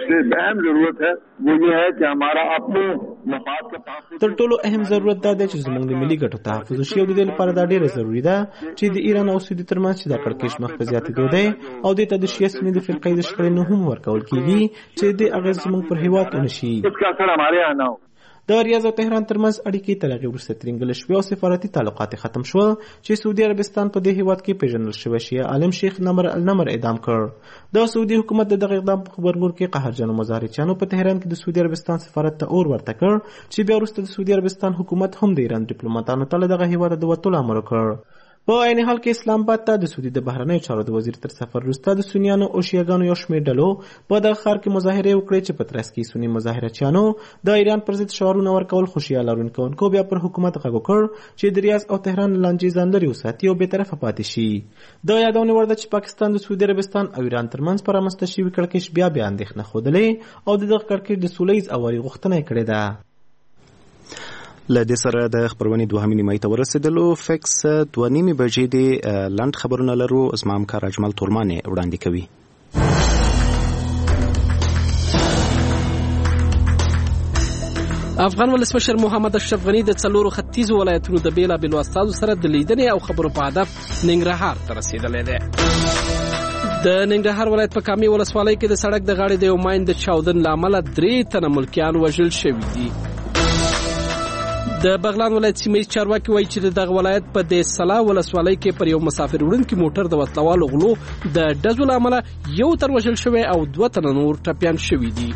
تر ټولو اهم ضرورت دا دی چې زموږ د ملي ګټو تحفظ وشي او د دې لپاره دا ډېره ضروري ده چې د ایران او سعودي ترمنځ چې دا کړکېچ مخ په زیاتېدو دی او دې ته د شیعه سني د فرقې د شخړې نوم هم ورکول کېږي چې دې اغېز زموږ پر هېواد ونه شي. د ریاض او تهران ترمنځ اړیکې تر هغې وروسته ترینګل شوې او سفارتي تعلقات ختم شول چې سعودي عربستان په دې هیواد کې پیژندل شوی شیعه عالم شیخ نمر النمر اعدام کړ. د سعودي حکومت د دغه اقدام په خبرګون کې قهرجنو مظاهرچیانو په تهران کې د سعودي عربستان سفارت ته اور ورته کړ چې بیا وروسته د سعودي عربستان حکومت هم د ایران ډیپلوماټانو ته له دغه هیواده د وتلو امر وکړ. په عین حال کې اسلام آباد ته د سعودي د بهرنیو چارو د وزیر تر سفر وروسته د سنیانو او شیعهګانو یو شمېر ډلو په دغه ښار کې مظاهرې وکړې چې په ترڅ کې سني مظاهرچیانو د ایران پر ضد شعارونه ورکول، خو شیعه لرونکو بیا پر حکومت غږ وکړ چې د ریاض او تهران لانجې ځان لرې وساتي او بېطرفه پاتې شي. د یادونې وړ ده چې پاکستان د سعودي عربستان او ایران ترمنځ په رامنځته شوي کړکېچ بیا بیا اندېښنه ښودلې او د دغه کړکېچ د سوله ییز اواري غوښتنه یې کړې ده. له دې سره د خبرونې دوهمې نیمایي ته ورسېدلو. فکس دوه نیمې بجې د لنډ خبرونه لرو. زما همکار اجمل تورمان یې وړاندې کوي. افغان ولسمشر محمد اشرف غنی د څلورو ختیځو ولایتونو د بیلابیلو استازو سره د لیدنې او خبرو په هدف ننګرهار ته رسېدلی دی. د ننګرهار ولایت په کامې ولسوالۍ کې د سړک د غاړې د یو ماین د چاودن له امله درې تنه ملکیان وژل شوي دي. د بغلان ولایت سیمه‌ییز چارواکي وایي چې دغه ولایت په د سلا ولسوالۍ کې پر یو مسافر وړونکي موټر د وسلوالو غلو د ډزو له امله یو تن وژل شوی او دوه تنه نور ټپیان شوي دي.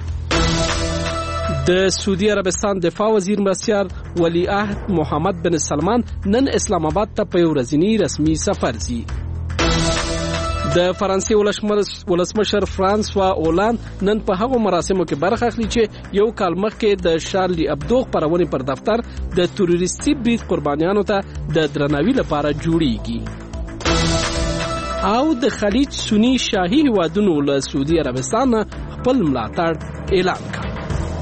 د سعودي عربستان دفاع وزیر مرستیال ولیعهد محمد بن سلمان نن اسلام آباد ته په یو ورځني رسمي سفر ځي. د فرانسې ولسمشر فرانسوا اولاند نن په هغو مراسمو کې برخه اخلي چې یو کال مخکې د شارلی ابدو خپرونې پر دفتر د تروریستي برید قربانیانو ته د درناوي لپاره جوړیږي. او د خلیج سنی شاهي هیوادونو له سعودي عربستان خپل ملاتړ اعلان کړ.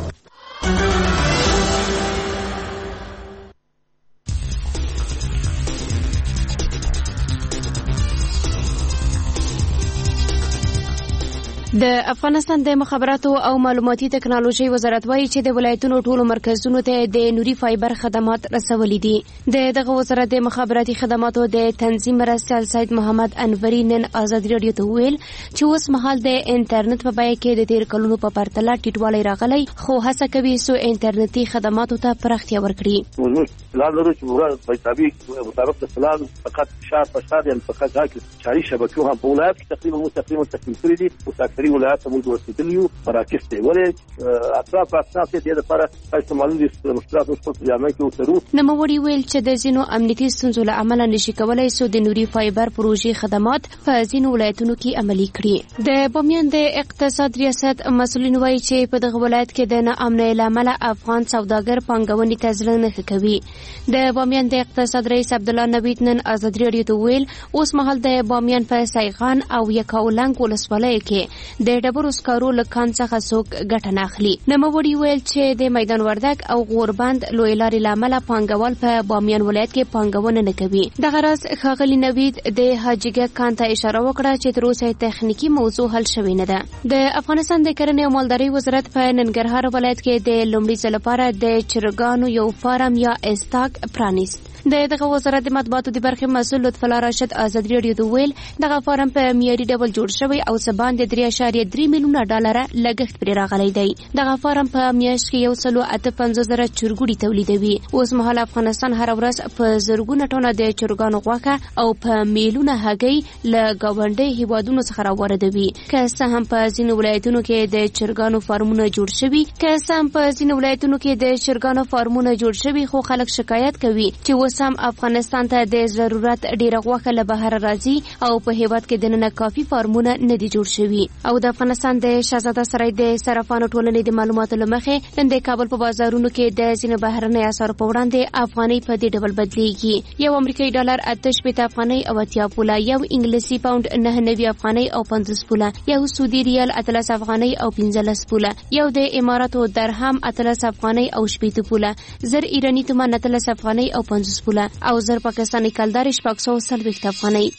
د افغانستان د مخابراتو او معلوماتي ټکنالوژي وزارت وایي چې د ولایتونو ټولو مرکزونو ته د نوري فایبر خدمات رسولي دي. د دغه وزارت د مخابراتي خدماتو د تنظیم مرستیال سید محمد انوري نن آزادي رادیو ته ویل چې اوس مهال د انټرنیټ په بیه کې د تیر کلونو په پرتله ټیټوالی راغلی، خو هڅه کوي څو انټرنیټي خدماتو ته پراختیا ورکړي. لا لرو چې مراد په تابع مطابق د پلان فقط شهر په شهر یعنی فقط ځکه چاري شبکو هم په ولایت کې تقریبا مستقیما تکمیل کړی دي او تقریبا ولایت ته موږ ورسېدلیو مراکز ته ولې اطراف اطراف دې لپاره استعمالي مشکلات اوس په جامع کې وترو. نوموړي ویل چې د ځینو امنیتي ستونزو له امله نشي کولای سو د نوري فایبر پروژې خدمات په ځینو ولایتونو کې عملي کړي. د بامیان د اقتصاد ریاست مسؤلین وایي چې په دغه ولایت کې د ناامنۍ له امله افغان سوداګر پانګونې ته زړه نه ښه کوي. د بامیان د اقتصاد رئیس عبدالله نوید نن آزادي رادیو ته ویل اوس مهال د بامیان په سایغان او یکاولنګ ولسوالیو کې د ډبرو سکارو له کان څخه څوک ګټه نه اخلي. نوموړي ویل چې د میدان وردګ او غوربند لوی لارې له امله پانګوال په بامیان ولایت کې پانګونه نه کوي. دغه راز ښاغلي نوید د حاجیګک کان ته اشاره وکړه چې تر اوسه تخنیکي موضوع حل شوې نه ده. د افغانستان د کرنې او مالدارۍ وزارت په ننګرهار ولایت کې د لومړي ځل لپاره د چرګانو یو فارم یا استاک پرانیست. د دغه وزارت د مطبوعاتو د برخې مسؤل لطف الله راشد آزادي رادیو ته ویل دغه فارم په معیاري ډول جوړ شوی او څه باندې درې اعشاریه درې میلیونه ډالره لګښت پرې راغلی دی. دغه فارم په میاشت کې یو سلو اته پنځوس زره چرګوړي تولیدوي. اوس مهال افغانستان هر ورځ په زرګونه ټنه د چرګانو غوښه او په میلیونه هګۍ له ګاونډي هیوادونو څخه راوردوي. که څه هم په ځینو ولایتونو کې د چرګانو فارمونه جوړ شوي که څه هم په ځینو ولایتونو کې د چرګانو فارمونه جوړ شوي خو خلک شکایت کوي چې اوس هم افغانستان ته د ضرورت ډیره غوښه له بهر راځي او په هیواد کې دننه کافي فارمونه نه دي جوړ شوي. او د افغانستان د شهزاده سرای د صرافانو ټولنې د معلوماتو له مخې نن د کابل په بازارونو کې د ځینو بهرنۍ اسعارو په وړاندې افغانۍ په دې ډول بدلیږي. یو امریکایي ډالر اته شپېته افغانۍ او اتیا پوله، یو انګلیسي پاونډ نهه نوي افغانۍ او پنځوس پوله، یو سعودي ریال اتلس افغانۍ او پنځلس پوله، یو د اماراتو درهم اتلس افغانۍ او شپېته پوله، زر ایراني تومان اتلس افغانۍ او پنځوس پوله او زر پاکستاني کلدار شپږ سوه څلوېښت افغانۍ.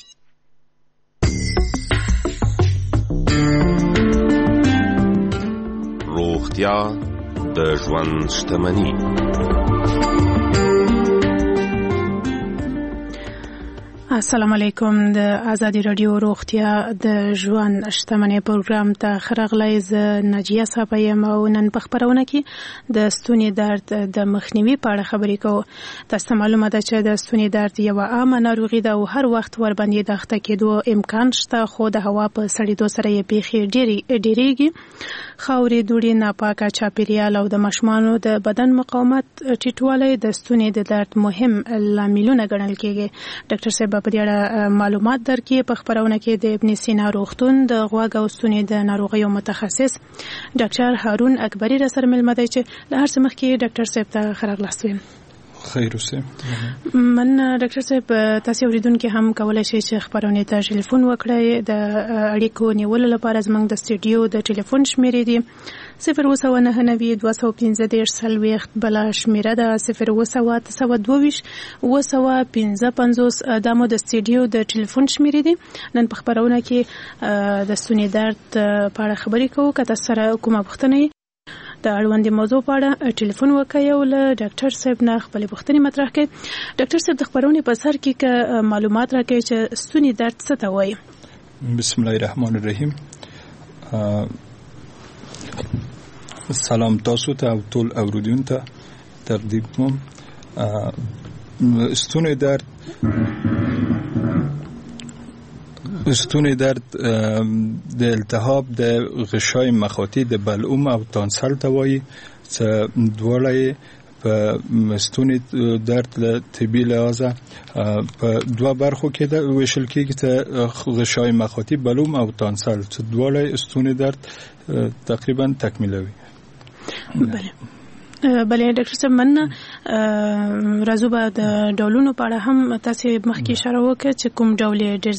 روغتیا د ژوند شتمني. السلام علیکم. د ازادي رادیو روغتیا د ژوند شتمنۍ پروګرام ته خرغلی ز ناجیه صاحب یم او نن په خبرونه کې د ستوني درد د مخنیوي په اړه خبرې کوو. تاسو معلومه ده چې د ستوني درد یو عامه ناروغي ده او هر وخت ور باندې د اخته کېدو امکان شته، خو د هوا په سړېدو سره یې پیښې ډېرې ډېرېږي. خاورې، دوړې، ناپاکه چاپیریال او د ماشومانو د بدن مقاومت ټیټوالی د ستوني د درد مهم لاملونه ګڼل کېږي. ډاکټر صاحب په دې اړه معلومات درکړي. په خبرونه کې د ابن سینا روغتون د غوږ او ستوني د ناروغیو متخصص ډاکټر هارون اکبري را سره ملمه دی چې له هر څه مخکې ډاکټر صاحب ته ښه راغلاست وایم. خیر اوسه. من ډاکټر صاحب تاسو اوریدونکو هم کولای شئ چې خبرونه ته ټلیفون وکړئ. د اړیکو نیولو لپاره زموږ د سټوډیو د ټلیفون شمیرې دي صفر اووه سوه نهه نوي دوه سوه پنځه دېرش څلوېښت، بله شمیره ده صفر اووه سوه اته سوه دوه ویشت اووه سوه پنځه پنځوس. دا مو د سټوډیو د ټلیفون شمیرې دي. نن په خبرونه کې د ستوني درد په اړه خبرې کوو. که تاسو سره کومه پوښتنه د اړوندې موضوع په اړه ټلیفون وکړئ او له ډاکټر صاحب نه خپلې پوښتنې مطرح کړئ. ډاکټر صاحب د خبرونې په سر کې که معلومات راکړئ چې ستوني درد څه ته وایي. بسم الله الرحمن الرحیم. سلام تاسو ته او ټول اوریدونکو ته تقدیم کوم. ستوني درد ستوني درد د التهاب د غشای مخاطی د بلعوم او تانسل ته وایي چې دواړه په ستوني درد له طبي لحاظه په دوه برخو کې د ویشل کېږي چې غشای مخاطی بلعوم او تانسل چې دواړه ستوني درد تقریبا تکمیلوي. بله بله ډاکټر صاحب من راځو به د ډولونو په اړه هم تاسو مخکې اشاره وکړه چې کوم ډول ډېر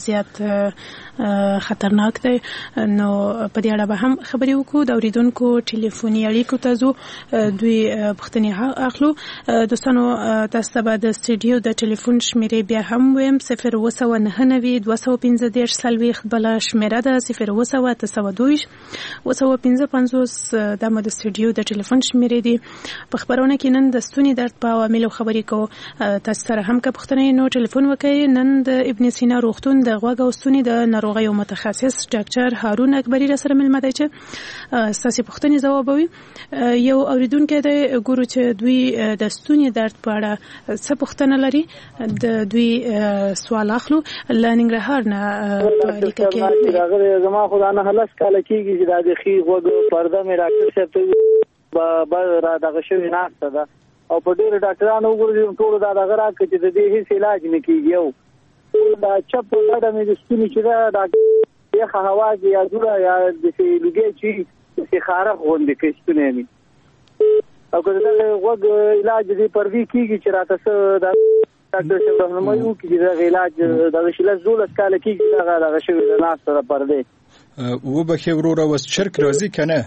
زیات خطرناک دی، نو په دې اړه به هم خبرې وکړو. د اوریدونکو ټلیفوني اړیکو ته ځو، دوی پوښتنې اخلو. دوستانو تاسو ته به د سټوډیو د ټلیفون شمیرې بیا هم ویم صفر اووه سوه نهه نوي دوه سوه پنځه دېرش څلوېښت، بله شمیره ده صفر اووه سوه اته سوه دوه ویشت اووه سوه پنځه پنځوس. دا مو د سټوډیو د ټلیفون شمیرې دي. په خبرونه کې نن د ستوني درد په عواملو خبرې کوو. تاسو سره هم که پوښتنې نو ټلیفون وکړئ. نن د ابن سینا روغتون د غوږ او ستوني د ناروغیو متخصص ډاکټر هارون اکبري را سره ملمه دی چې ستاسو پوښتنې ځوابوي. یو اوریدونکی دی، ګورو چې دوی د ستوني درد په اړه څه پوښتنه لري. د دوی سوال اخلو. له ننګرهار نه په لیکه کې زما خدای نه هلس کاله کېږي چې د خې غوږ پرده مې ډاکټر صاحب ته به را دغه شوي ناسته ده او په ډېرو ډاکټرانو وګورئ ټولو دا دغه راکړه چې د دې هېڅ علاج نه کېږي. او دا چپ ډډه مې د ستوني چې ده ډاکټر یخه هوا کې یا دوړه یا داسې لوګی چې داسې خارښ غوندې کوي ستونی مې. او که د دغه غوږ علاج دې پردې کېږي چې راته څه ډاکټر صاحب رهنمایي وکړي چې دغه علاج دغه شي لس دولس کاله کېږي دغه دغه شوي د ناسته ده پردې. وبخښئ وروره، اوس چرک راځي که نه؟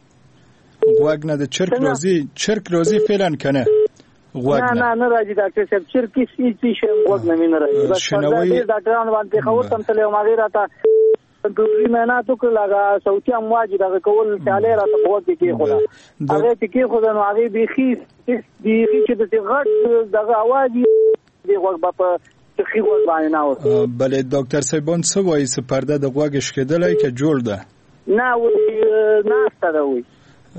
غوږ نه د چرک راځي؟ چرک راځي فعلا که نه؟ غوږ نه نه نه راځي ډاکټر صاحب، چرک هېڅ هېڅ شی غوږ نه مې نه راځي. بس ډېر ډاکټرانو باندې پېښور ته هم تللی وم، هغې راته کمپیوټري معاینات وکړل، هغه صوتي امواج دغه کول چالې راته په غوږ کې کېښوده. هغې چې کېښوده نو هغې بیخي بیخي چې داسې غټ دغه اواز یې دې غوږ به په چرخي غوږ باندې نه اوسه. بلې ډاکټر صاحبان څه وایي چې پرده د غوږ شکېدلی که جوړ ده؟ نه وایي ناسته ده وایي.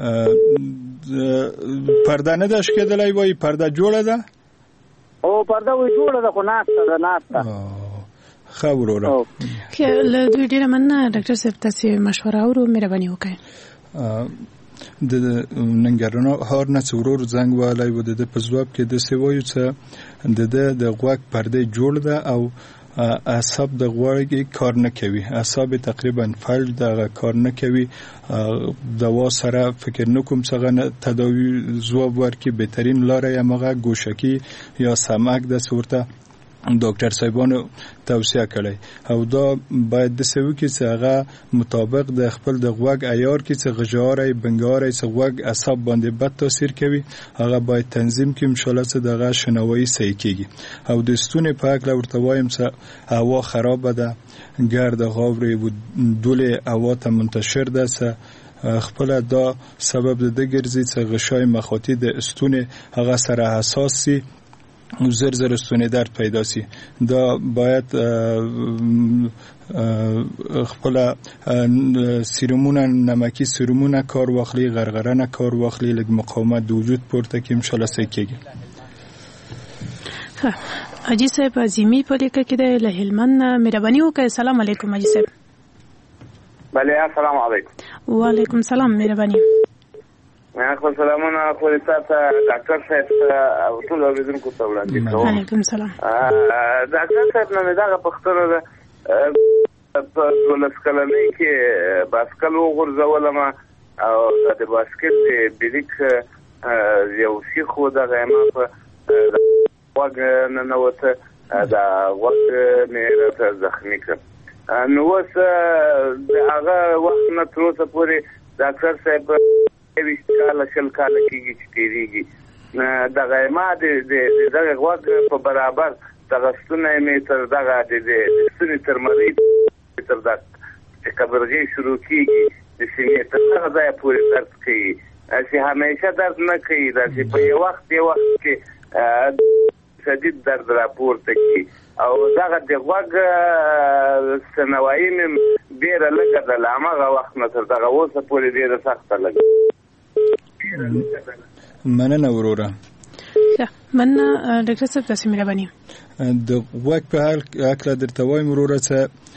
پرده نه ده شکېدلی وایي، پرده جوړه ده؟ او پرده وایي جوړه ده خو ناسته ده ناسته. ښه وروره. له دوی ډېره مننه ډاکټر صاحب، تاسې مشوره اورو، مهرباني وکړئ. د ننګرهار نه چې ورور زنګ وهلی و، د ده په ځواب کې داسې وایو چې د ده د غوږ پرده جوړ ده او اعصاب د غوږ کار نه کوي، اعصاب تقریبا فلج دغه کار نه کوي. دوا سره فکر نکوم څنګه تداوی ځواب ورکړي. بهترین لاره یې همغه ګوشکی یا سمک د صورته ډاکټر صاحبانو توصیه کړی او دا باید د سوي کې چې هغه مطابق د خپل د غوږ عیار کې چې غجاري بنګاري چې غوږ اعصاب باندې بد تاثیر کوي هغه باید تنظیم کې ان شاء الله چې دغه شنوایی صحیح کیږي. او د ستوني په اړه ورته وایم چې هوا خراب ده، ګرد غاوري و دوله هوا ته منتشر ده، خپل دا سبب د ګرځي چې غشای مخاطی د ستوني هغه سره حساسي زر زر ستوني درد پیدا سي دا باید خپل سیرومونه نمکی سیرومونه کار واخلي غرغره نه کار واخلي لږ مقاومت د وجود پورته کې ان شاء الله صحیح کېږي. حاجی صاحب عظیمی په لیکه کې د له هلمند مهرباني وکړئ. السلام علیکم حاجی صاحب. بله السلام علیکم. وعلیکم السلام مهرباني. خپل سلامونه خو تاسو ډاکټر صاحب او ټول اوریدونکو ته وړاندې کوم. وعلیکم السلام. ډاکټر صاحب نن دا پښتنه ده په ولس کلمې کې باسکل وغورځولم او د باسکل د بریک یو شي خو د غیما په وګ نه وته دا وګ مې راته زخمی کړ. نو اوس هغه وخت نه تر اوسه پورې ډاکټر صاحب ویش کاله شل کاله کېږي چې تېرېږي دغه ما د دغه غوږ په برابر دغه ستونی مې تر دغه د ستوني تر مرۍ تر دغه چې قبرغې شروع کېږي د سینې تر دغه ځایه پورې درد کوي چې همیشه درد نه کوي داسې په یو وخت یو وخت کې شدید درد راپورته کوي او دغه د غوږ سنوایي مې ډېره لږه ده له هماغه وخت نه تر دغه اوسه پورې ډېره سخته لګي. مننه وروره. مننه ډاکټر صاحب تاسو مهرباني. د غوږ په هکله درته وایم وروره چې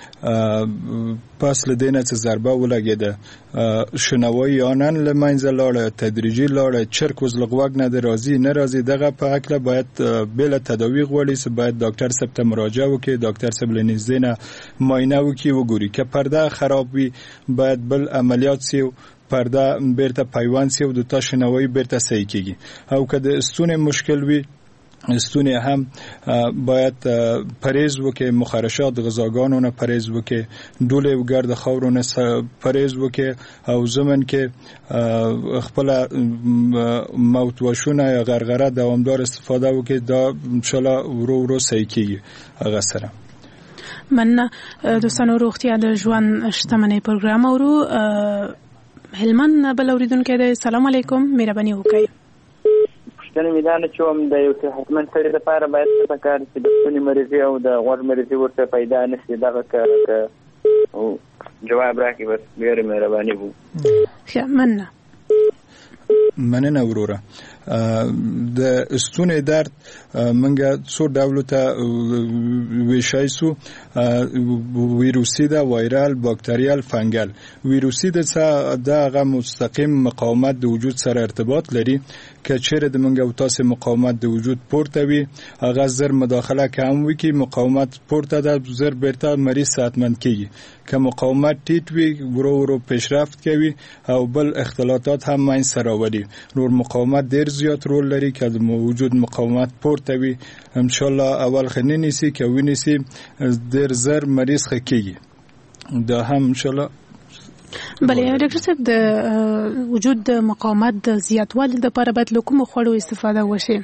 پس له دې نه چې ضربه ولګېده شنوایي آنن له منځه لاړه تدریجي لاړه چرک اوس له غوږ نه د راځي نه راځي دغه په هکله باید بله تداوی غواړي چې باید ډاکټر صاحب ته مراجعه وکړي ډاکټر صاحب له نږدې نه معاینه وکړي وګوري که پرده خراب وي باید بل عملیات سي پرده بیرته پیوند سي او د تا شنوایي بیرته صحیح کېږي او که د ستوني مشکل وي ستوني هم باید پرهیز وکړي مخرشات غذاګانو نه پرهیز وکړي ډولې او ګرد خاورو نه پرهیز وکړي او زمن کې خپل موت وشونه یا غرغره دوامدار استفاده وکړي دا ان شاء الله ورو ورو صحیح کېږي هغه سره. مننه دوستانو روغتیا د ژوند شتمنۍ پروګرام اورو هلمند بل اوریدونکو دی. سلام علیکم مهرباني وکړئ. پښتنه میدان چوم د یو صحتمند سړي لپاره باید څه کار چې د ستوني مریضي او د غوږ مریضي ورته پیدا نشي دغه او جواب راکړي بس ډېر مهرباني وو. ښه مننه. مننه وروره. د ستوني درد منګه څو ډول ته ویشای سو ویروسي ده وایرال باکتریال فنګل. ویروسي ده چې دغه مستقیم مقاومت د وجود سره ارتباط لري که چیرې د منګه او تاسو مقاومت د وجود پورته وي هغه زر مداخله کم وي کی مقاومت پورته ده زر بیرته مریض صحتمند کیږي که مقاومت ټیټ وي ورو ورو پیشرفت کوي او بل اختلالات هم منځ سره راوړي. نور مقاومت ډیر زیات رول لري که د وجود مقاومت پورته وي ان شاء الله اول خنینی سي که ویني ډیر زر مریض خکېږي دا هم ان شاء الله. بله ډاکټر صاحب د وجود د مقاومت د زیاتوالي لپاره باید له کومو خوړو استفاده وشي؟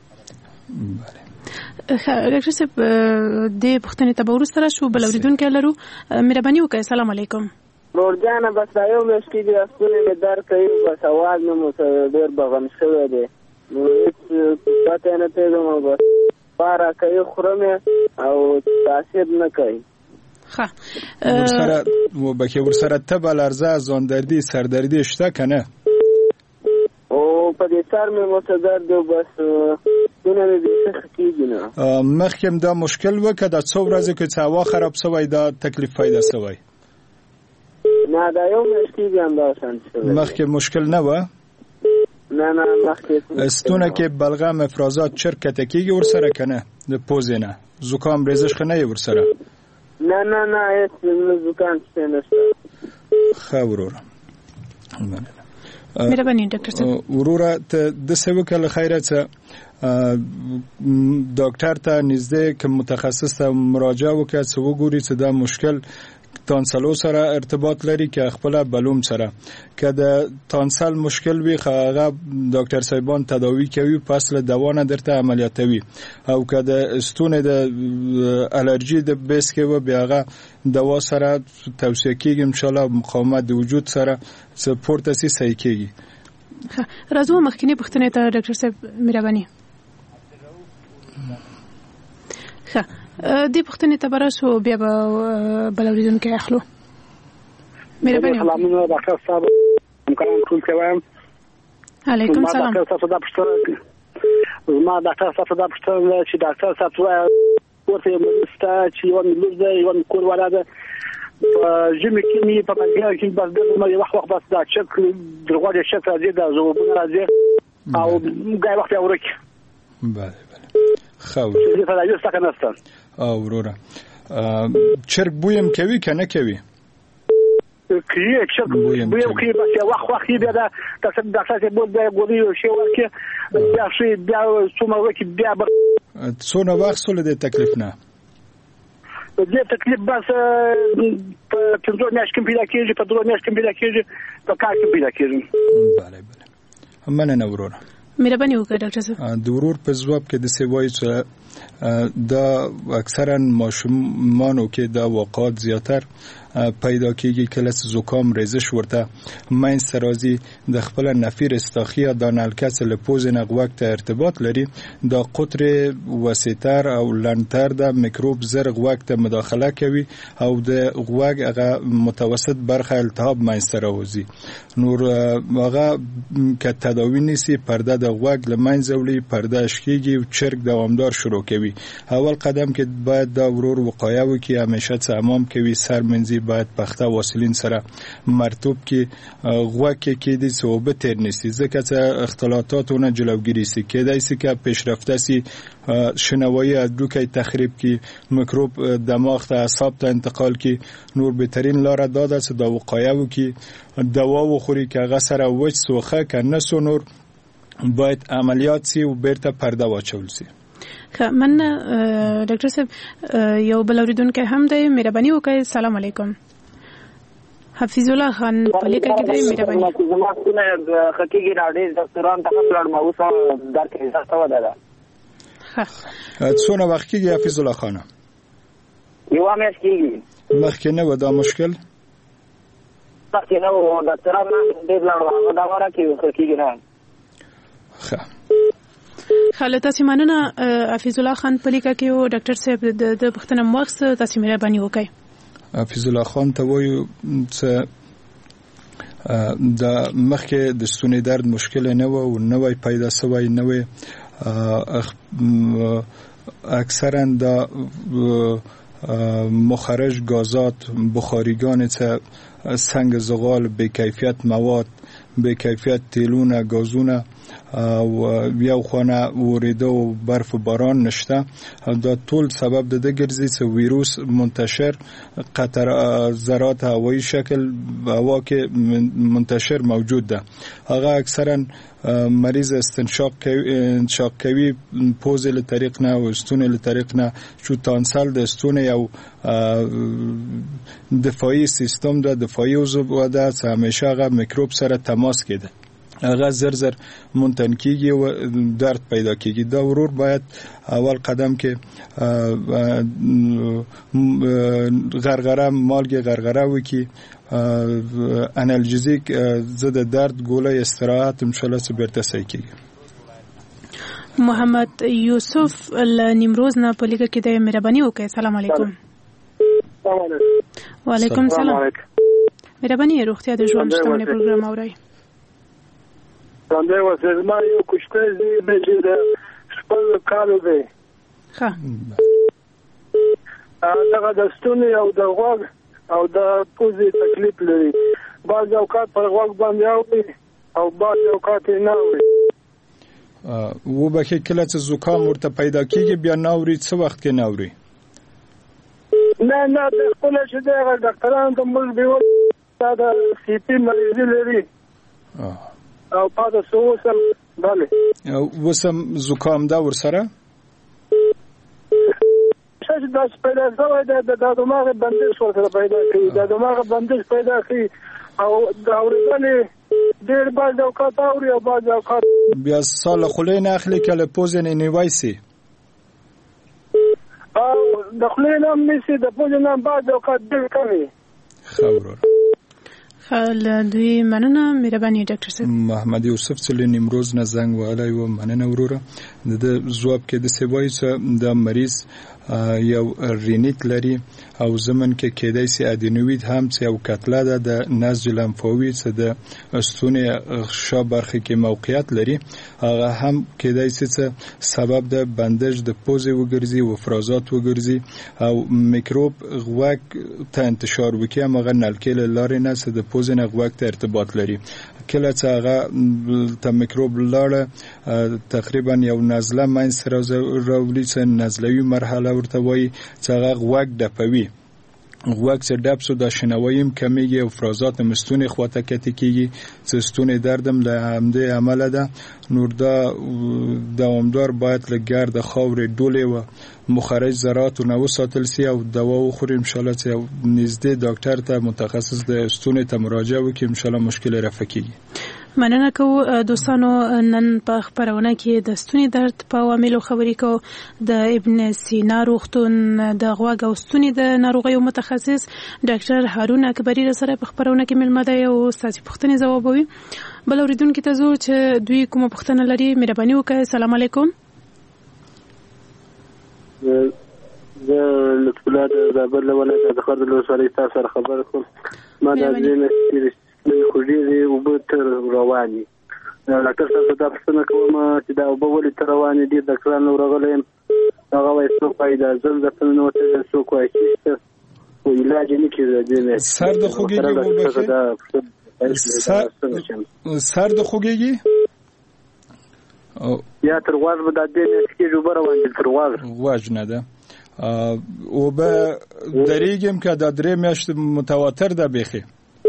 ډاکټر صاحب د پښتنې ته به وروسته راشو بل اوریدونکی لرو. مهرباني وکړئ. السلام علیکم. نورجانه بس دا یو میاشت کېږي دا ستونی مې درد کوي بس اواز مې مو ډېر بغم شوی دی نو هېڅ پته نه پوهېږم او بس پاره کوي خورم او تاثیر نه کوي. ښه ورسره وبکې ورسره تبه لرزه ځاندردي سردردي شته که نه؟ او په دې سر مې مو څه درد و بس ستونی مې بیخي ښه کېږي نه. مخکې هم دا مشکل و که دا څو ورځې کې چې هوا خراب شوی دا تکلیف پیدا شوی؟ نه دا یو میاشت کېږي همدا شان شوی. مخکې مشکل نه و؟ نه نه مخکې ستونه کې بلغم افرازات چرکته کېږي ورسره که نه د پوزې نه زکام ریزش خو نه یې ورسره؟ نه نه نه هېڅ زکام څه نشته. ښه وروره مهرباني ډاکټر صاحب. وروره ته داسې وکړه له خیره چې ډاکټر ته نږدې که متخصص ته مراجعه وکړه چې وګوري چې دا مشکل تانسلو سره ارتباط لري که خپل بلوم سره که د تانسل مشکل وي هغه ډاکټر صاحبان تداوی کوي پس له دوا نه درته عملیاتوي او که د ستوني د الرجی د بیس کې و بیا هغه دوا سره توصیه کیږي ان شاء الله مقاومت د وجود سره سپورت سي صحیح کیږي. راځو مخکینی پښتنې ته ډاکټر صاحب مهرباني. ښه دې پوښتنې ته به راشو بیا به بل اورېدونکی اخلو. مهرباني وکړئ. سلامونه ډاکټر صاحب، همکاران ټول ته وایم علیکم سلام. ډاکټر صاحب دا پوښتنه زما ډاکټر صاحب دا پوښتنه چې ډاکټر صاحب وایي ورته مریض ته چې یو لور ده یو کور والا ده په ژمي کې مې په منځ کې بس دغه یو وخت وخت بس دا چک درغواړي شک راځي دا زوبونه راځي او ګای وخت اورک. بله بله خو چې په دې څه کنه او وروره چرګ بویم کوي کنه کوي کیه چرګ بویم کوي بس یو وخت وخت بیا دا تاسو د تاسو بود دا غوډي شی ورکه بیا شي بیا څومره وخت بیا څونه وخت سول د تکلیف نه دې تکلیف بس په څو میاشتې کې پیدا کېږي په دوه میاشتې کې پیدا کېږي په کال کې پیدا کېږي. بله بله مننه وروره. مهرباني وکړئ ډاکټر صاحب. د ورور په ځواب کې د سیوای چې دا اکثرا ماشومانو کې دا واقعات زیاتر پیدا کیږي کله چې زکام ریزش ورته مینځ راځي د خپل نفیر استاخیه د نلکس له پوز نه غوږ ته ارتباط لري دا قطر وسیتر او لنتر د میکروب زر غوږ ته مداخله کوي او د غوږ هغه متوسط برخه التهاب مینځ راوځي نور هغه که تداوی نیسی پرده د غوږ لمنځ وړي پرده شکیږي او چرګ دوامدار شروع کوي. اول قدم کې باید دا ورور وقایه وکړي همیشه څامام کوي سر منځي باید پخته واسلین سره مرطوب کې غوږ کې کې دي صوبه تر نسی ځکه چې اختلاطاتونه جلوگیری سي کېدای سي که پیشرفته سي شنوایی هډوکی تخریب کی میکروب دماغ ته اعصاب ته انتقال کی. نور بهترین لار دا ده چې دا وقایه وکړي دوا وخوري که هغه سره وچ سوخه که نه سو نور باید عملیات سي او بیرته پرده واچول سي. من ډاکټر صاحب یو بل اوریدونکو هم دی مهرباني وکړئ. سلام علیکم. حفیظ الله خان پلیکا کې دی مهرباني. زما څونه خکېږي راډي ډاکټران ته خپل ما اوسه درکې ځاسته ودا. ها څونه وخت کېږي حفیظ الله خان؟ یو میاشت کېږي. مخکې نه و دا مشکل؟ مخکې نه و ډاکټران ډېر لاړو دا وره کې خکېږي نه. ښه خاله تاسو مننه حفیظ الله خان پلیکا کې او ډاکټر صاحب د پښتنه مخ تاسو مهرباني وکړئ. حفیظ الله خان ته وایو چې د مخکې د ستوني درد مشکل نه و او نوې پیدا شوی نوې اکثرا د مخرج غازات بخاریگان چې سنگ زغال به کیفیت مواد به کیفیت تیلونه گازونه او یو خانه وریده و برف و باران نشته دا ټول سبب د دې ګرځي چې ویروس منتشر قطر ذرات هوایی شکل هوا کې منتشر موجود ده. هغه اکثرا مریض استنشاق کوي انشاق کوي پوز له طریق نه او استونه له طریق نه چو تانسل د استونه یو دفاعي سیستم ده دفاعي عضو ده چې همیشه هغه میکروب سره تماس کېده هغه زر زر منتن کیږي او درد پیدا کیږي. دا ورور باید اول قدم کې غرغره مالګه غرغره وکي انالجزیک زده درد ګولې استراحت انشالله سبرته صحیح کیږي. محمد یوسف نیمروز نه پلیکا کې د مهرباني وکړئ. سلام علیکم. وعلیکم السلام. مهرباني روغتیا د ژوند شتمنۍ پروګرام اورئ. باندې وځه ما یو کوشته دې چې د خپل کالو دی. ها هغه د ستوني او د غوږ او د پوزې تکلیف لري. بعض اوقات پر غوږ باندې اوري او بعض اوقات نه اوري. و به کې کله چې زکام ورته پیدا کیږي بیا نه اوري څه وخت کې نه اوري؟ نه نه د خپل چې د ډاکټرانو ته موږ به دا د سی پی مریض لري. او پاده سوسم bale وسم زکام دا ور سره چې دا پیدا شوی د د دماغ بندش سره پیدا کوي د دماغ بندش پیدا کوي او دا اورېدلې ډېر باز اوقات اوري او باز اوقات بیا سال خلین اخلي کله پوزن نیوایسي او د خلین هم نسی د پوزن هم باز اوقات ډېر کوي. خبره خل دوی مننه مهرباني ډاکټر صاحب. محمد یوسف څل نیمروز نه زنګ وهلی و مننه وروره د ځواب کې د سیوای چې د مریض یو رینیت لري او زمن کې کېدای سي ادینوید هم چې یو کتله ده د نسج لمفاوي چې د ستوني شا برخه کې موقعیت لري هغه هم کېدای سي چې سبب د بندش د پوزې وګرځي او افرازات وګرځي او میکروب غوږ ته انتشار وکړي هغه نلکې له لارې نه چې د پوزې نه غوږ ته ارتباط لري کله چې هغه ته میکروب لاړه تقریبا یو نزله منځ راوړي چې نزلوي مرحله ورته وایي چې هغه غوږ ډپوي غوږ چې ډپ سو د شنواییم کمیږي او افرازات مستونی خواته کته کیږي چې ستونی دردم له همدې عمله ده نور دا دوامدار باید له ګرد خاورې ډولې و مخرج ذرات او نو ساتل سي او دوا وخوري ان شاء الله چې نږدې ډاکټر ته متخصص د ستونی ته مراجعه وکړي ان شاء الله مشکل رفع کیږي. مننه کوو دوستانو نن په خبرونه کې د ستوني درد په عواملو خبرې کوو د ابن سینا روغتون د غوږ او ستوني د ناروغیو متخصص ډاکټر هارون اکبری سره په خبرونه کې ملمه ده او ستاسو پوښتنې ځوابوي. بل اوریدونکو ته زو چې دوی کومه پوښتنه لري مهرباني وکړئ. السلام علیکم. د لطف الله د زابل ولایت د خرد له سره تاسو سره خبر کوم ما د دې خو ډېرې اوبه تر روانې ډاکټر صاحب دا پوښتنه کوم چې دا اوبه ولې تر روانې دي ډاکټرانو راغلی یم هغه وایي څوک وایي دا زل درته ننوتلی څوک وایي چې خو علاج یې نه کېږي سر د خوږېږي سر د خوږېږي یا تر غوږ به دا دې میاشتې کېږي اوبه روانې دي تر غوږ غوږ نه ده اوبه درېږي که دا درې میاشتې متواتر ده بیخي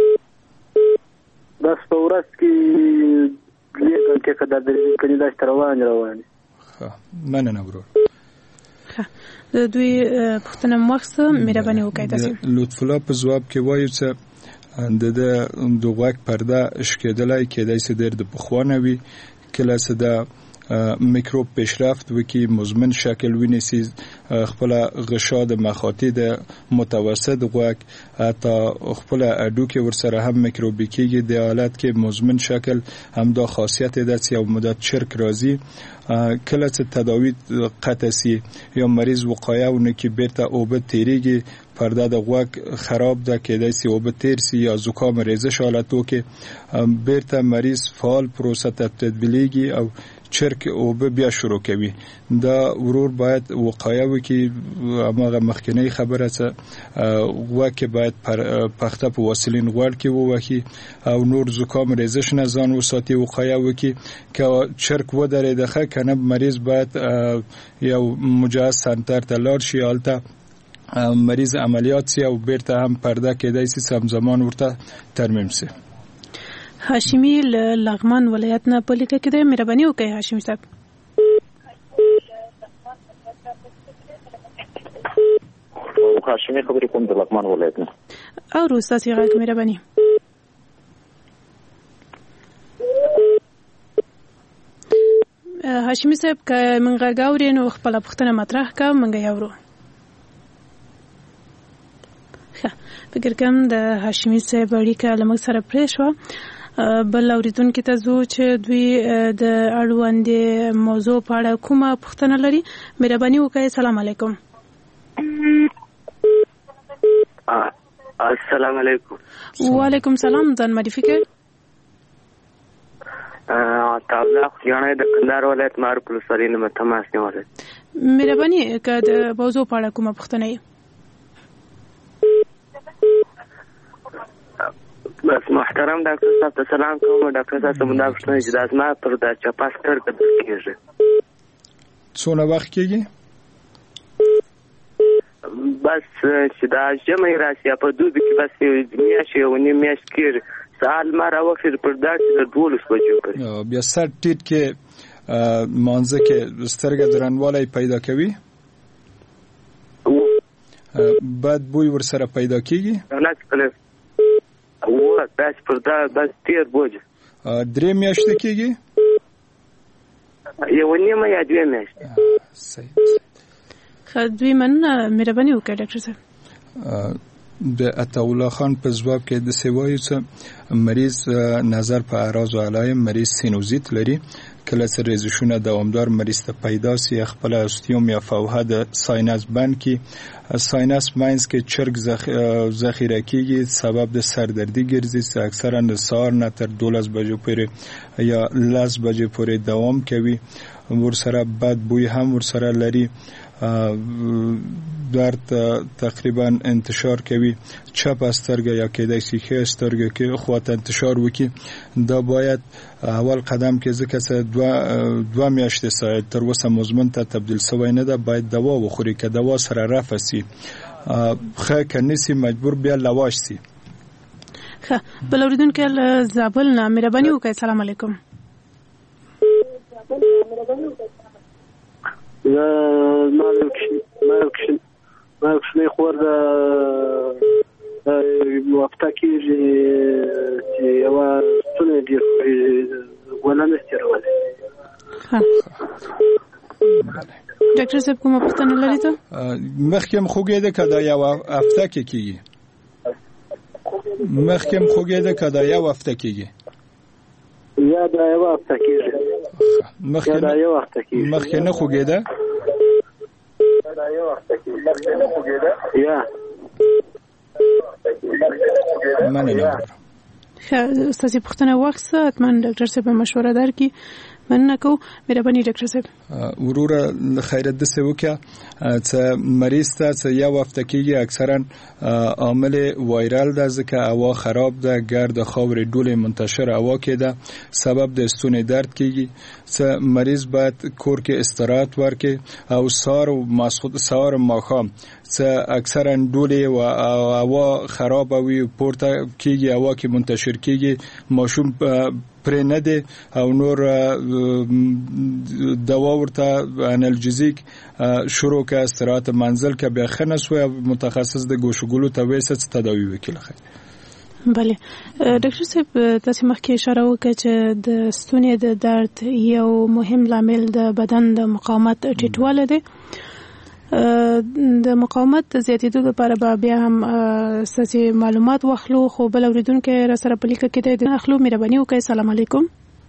بس په ورځ کې دوې ګنټې که دا درې کني داسې روانې روانې مننه ورور. د دوی پوښتنه مو واخیسته مهرباني وکړئ. تاسو لطف الله په ځواب کې وایي چې د د غوږ پرده شکېدلی کېدای سي ډېر د پخوا نه وي کله چې د میکروب پیشرفت وکي مزمن شکل ونیسي خپل غشا د مخاطی د متوسط غوږ تا خپل اډو کې ورسره هم میکروبي کېږي د حالت کې مزمن شکل هم دا خاصیت ده چې یو مدت چرک راځي کله چې تداوی قطع سي یا مریض وقایه ونه کې بیرته اوبه تیریږي پرده د غوږ خراب ده کېدای سي اوبه تیر سي یا زکام ریزش حالت وکي بیرته مریض فعال پروسه تبدیلیږي او چرک اوبه بیا شروع کوي. دا ورور باید وقایه وکي هغه مخکنی خبره چې غوږ کې باید پخته په واسلین غوړ کې ووهي او نور زکام ریزش نه ځان وساتي وقایه وکي که چرک ودرېده ښه کنه مریض باید یو مجهز سنټر ته لاړ شي هلته مریض عملیات سي او بیرته هم پرده کېدای سي سمزمان ورته ترمیم سي. هاشمی لغمان ولایت نه په لیکه کې ده مهرباني وکړئ هاشمی صاحب. هاشمی خبرې کوم د لغمان ولایت نه او روستا سي غږ مهرباني. هاشمی صاحب که منګه غاوري نو خپل پوښتنه مطرح کا منګه یاورو. فکر کوم د هاشمی صاحب اړیکه لمغ سره پرې شو. بل اوریدونکو ته زو چې دوی د اړوندې موضوع په اړه کومه پوښتنه لري مهرباني وکړئ. السلام علیکم. السلام علیکم. وعلیکم سلام. ځان معرفي کړئ. تابلا خیانه د کندهار ولایت معروف لسرین متماس نیولای مهرباني که د موضوع په اړه کومه پوښتنه یې بس محترم ډاکټر صاحب ته سلام کوم. ډاکټر صاحب څنګه دا پوښتنه چې د ازما پر د چپاس کړ کېږي څونه وخت کېږي بس چې دا جمعي راشي په دوبي کې بس میاشي او نیم میاشت کېږي سال ما راوخر پر دا چې د دولس بجو کړی بیا سر ټیټ کې مانځه کې سترګې درنوالی پیدا کوي بد بوی ورسره پیدا کېږي نه کله و بس پر دا بس تیر بوجه درې میاشتې کېږي یو نیمه یا دوه میاشتې صحیح خدوی من مهرباني وکړه ډاکټر صاحب. د عطاالله خان په ځواب کې د سوایو چې مریض نظر په اعراض او علایم مریض سینوزیت لري کله چې ریزشونه دوامدار مریض ته پیدا سي خپل استیوم یا فوهه د ساینس بند کې ساینس ماینز کې چرګ ذخیره کیږي سبب د سردردي ګرځي چې اکثرا د سهار نه تر دولس بجو پورې یا لس بجې پورې دوام کوي ورسره بد بوی هم ورسره لري درد تقریبا انتشار کوي چپ سترګه یا کېدای شي ښه سترګه کې خواته انتشار وکړي دا باید اول قدم کې ځکه چې دوه دوه میاشتې سره تر اوسه مزمن ته تبدیل شوی نه ده باید دوا وخوري که دوا سره رفع سي ښه کني سي مجبور بیا لواش سي ښه بل اوریدونکو زابل نه مهرباني وکړئ سلام علیکم یا مالکشن مالکشن مالکشن خور د وقته کې چې یو څونه دی ولنه سترواله ډاکټر صاحب کومه پوښتنه لرئ ته مخکې خوګې ده کدا یو هفته کې کیږي مخکې خوګې ده کدا یو هفته کیږي یا دا یو هفته کیږي مخکې دا یو هفته کیږي مخکې نه خوګې ده دا یو هفته کیږي مخکې نه خوګې ده یا مننه ښه ستاسو پوښتنه وخت اتمن ډاکټر صاحب مشوره درکړي مننه کو مهرباني ډاکټر صاحب وروره خیرت د سوکیا چې مریض ته چې یو هفته کېږي اکثرا عامل وایرال ده ځکه هوا خراب ده ګرد خاورې ډولې منتشر هوا کې ده سبب د ستوني درد کېږي چې مریض باید کور کې استراحت ورکړي او سهار او ماسخوت سهار ماښام چې اکثرا ډولې او هوا خراب وي پورته کېږي هوا کې منتشر کېږي ماشوم پرې نه دی او نور دوا ورته انالجزیک شروع کا استراحت منزل کا بیا خنس و متخصص د ګوشګلو ته وېست تداوی وکړي بله ډاکټر صاحب تاسو مخکې اشاره وکړه چې د ستوني د درد یو مهم لامل د بدن د مقاومت ټیټوالی دی د مقاومت زیاتېدو لپاره به بیا هم ستاسو معلومات واخلو خو بل اوریدونکو را سره په لیکه کې د اخلو مهرباني وکړئ سلام علیکم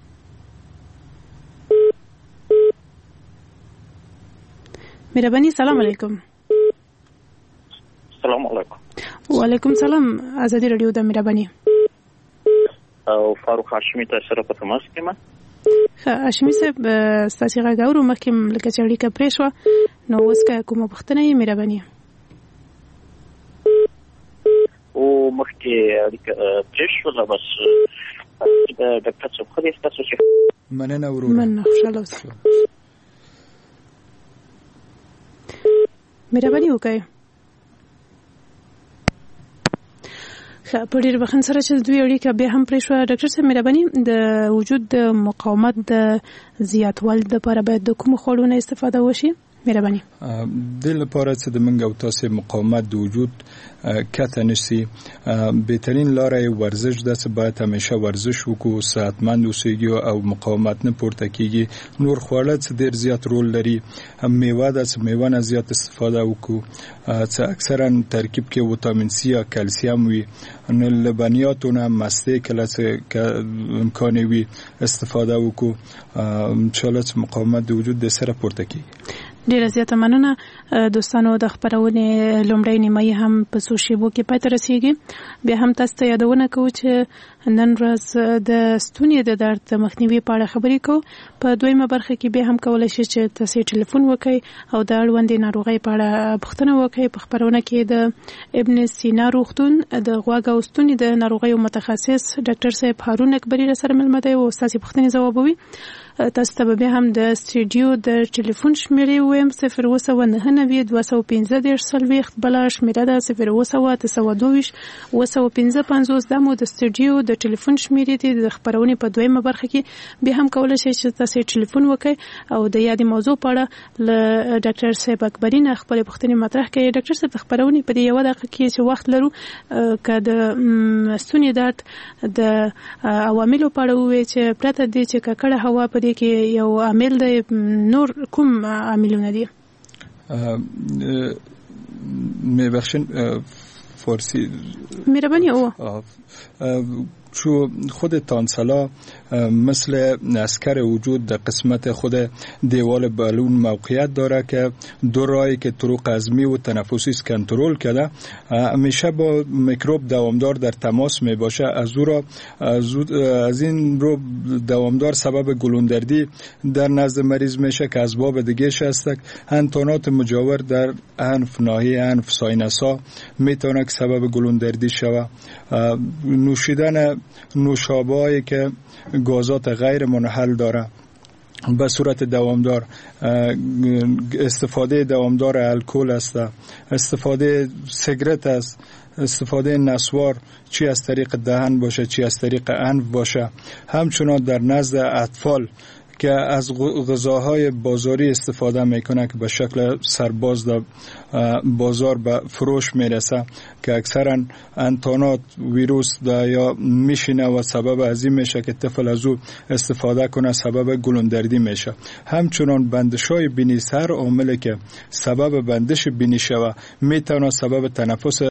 مهرباني سلام علیکم سلام علیکم وعلیکم سلام ازادي رادیو د مهرباني او فاروق هاشمي تاسو سره په تماس کې ما هاشمي صاحب ستاسو غاورو مخکې لکه چې اړیکه پرې شوه نو اوس که کومه پوښتنه یې مهرباني او مخکې اړیکه پرې شوه بس ډاکټر صاحب خو دې تاسو چې مننه وروره مننه خوشاله اوسئ مهرباني وکړئ په ډیر بخښنه سره چې دوی اړیکه بیا هم پرې شوه ډاکټر صاحب مهرباني د وجود د مقاومت د زیاتوالي لپاره باید د کومو خوړو نه استفاده وشي مهرباني د لپاره چې د منګ او تاسو مقاومت د وجود کته نشي بهترین لارې ورزش د څه باید همیشه ورزش وکړو صحتمند اوسئ او مقاومت نه پورته کیږي نور خواړه چې ډیر زیات رول لري میوه د څه میوه نه زیات استفاده وکړو چې اکثرا ترکیب کې ویټامین سی یا کلسیم وي نو لبنیاتو نه مسته کله چې امکان وي استفاده وکړو ان شاء الله چې مقاومت د وجود د سره پورته کیږي ډیره زیاته مننه دوستانو د خبرونه لومړی نیمه هم په سوشیبو کې پاتې رسیږي بیا هم تاسو ته یادونه کوم چې نن ورځ د ستوني د درد مخنیوي په اړه خبرې کوو په دویمه برخه کې به هم کولای شئ چې تاسو ټلیفون وکړئ او د اړوندې ناروغۍ په اړه پوښتنه وکړئ په خبرونه کې د ابن سینا روغتون د غوږ او ستوني د ناروغیو متخصص ډاکټر صاحب هارون اکبري سره ملمه دی او تاسو پوښتنې ځوابوي تاسو ته به هم د سټډیو د ټلیفون شمیرې ویم صفر اووه سوه نهه نوي دوه سوه پنځه دېرش څلوېښت بله شمیره ده صفر اووه سوه اته سوه دوه ویشت اووه سوه پنځه پنځوس دا مو د سټډیو د ټلیفون شمیرې دي د خبرونې په دویمه برخه کې بیا هم کولی شئ چې تاسو ټلیفون وکړئ او د یادې موضوع په اړه له ډاکټر صاحب اکبري نه خپلې پوښتنې مطرح کړئ ډاکټر صاحب د خبرونې په دې یوه دقیقه کې چې وخت لرو که د ستوني درد د عواملو په اړه ووایئ چې پرته دې چې ککړه هوا په دې کې یو عامل دی نور کوم عاملونه دي می بخشن فارسی مهرباني او چو خود تانسلا مثل اسکر وجود در قسمت خود دیوال بالون موقعیت داره که دو راهی که طرق هضمی و تنفسی کنترل کرده همیشه با میکروب دوامدار در تماس می باشه. از او را از این رو دوامدار سبب گلوندردی در نزد مریض میشه که اسباب دیگه‌اش است. انتانات مجاور در انف، ناحیه انف، ساینس‌ها میتونه که سبب گلوندردی شود. نوشیدن نوشابه‌ای که گازات غیر منحل داره به صورت دوامدار، استفاده دوامدار الکل است، استفاده سیگرت است، استفاده نسوار، چی از طریق دهن باشه چی از طریق انف باشه. همچنان در نزد اطفال که از غذاهای بازاری استفاده میکنه که به شکل سرباز در بازار به فروش میرسه که اکثرا انتانات ویروس دا یا میشینه و سبب ازی میشه که طفل از او استفاده کنه، سبب گلوندردی میشه. همچنان بندشای بینی، هر عاملی که سبب بندش بینی شوه میتونه سبب تنفس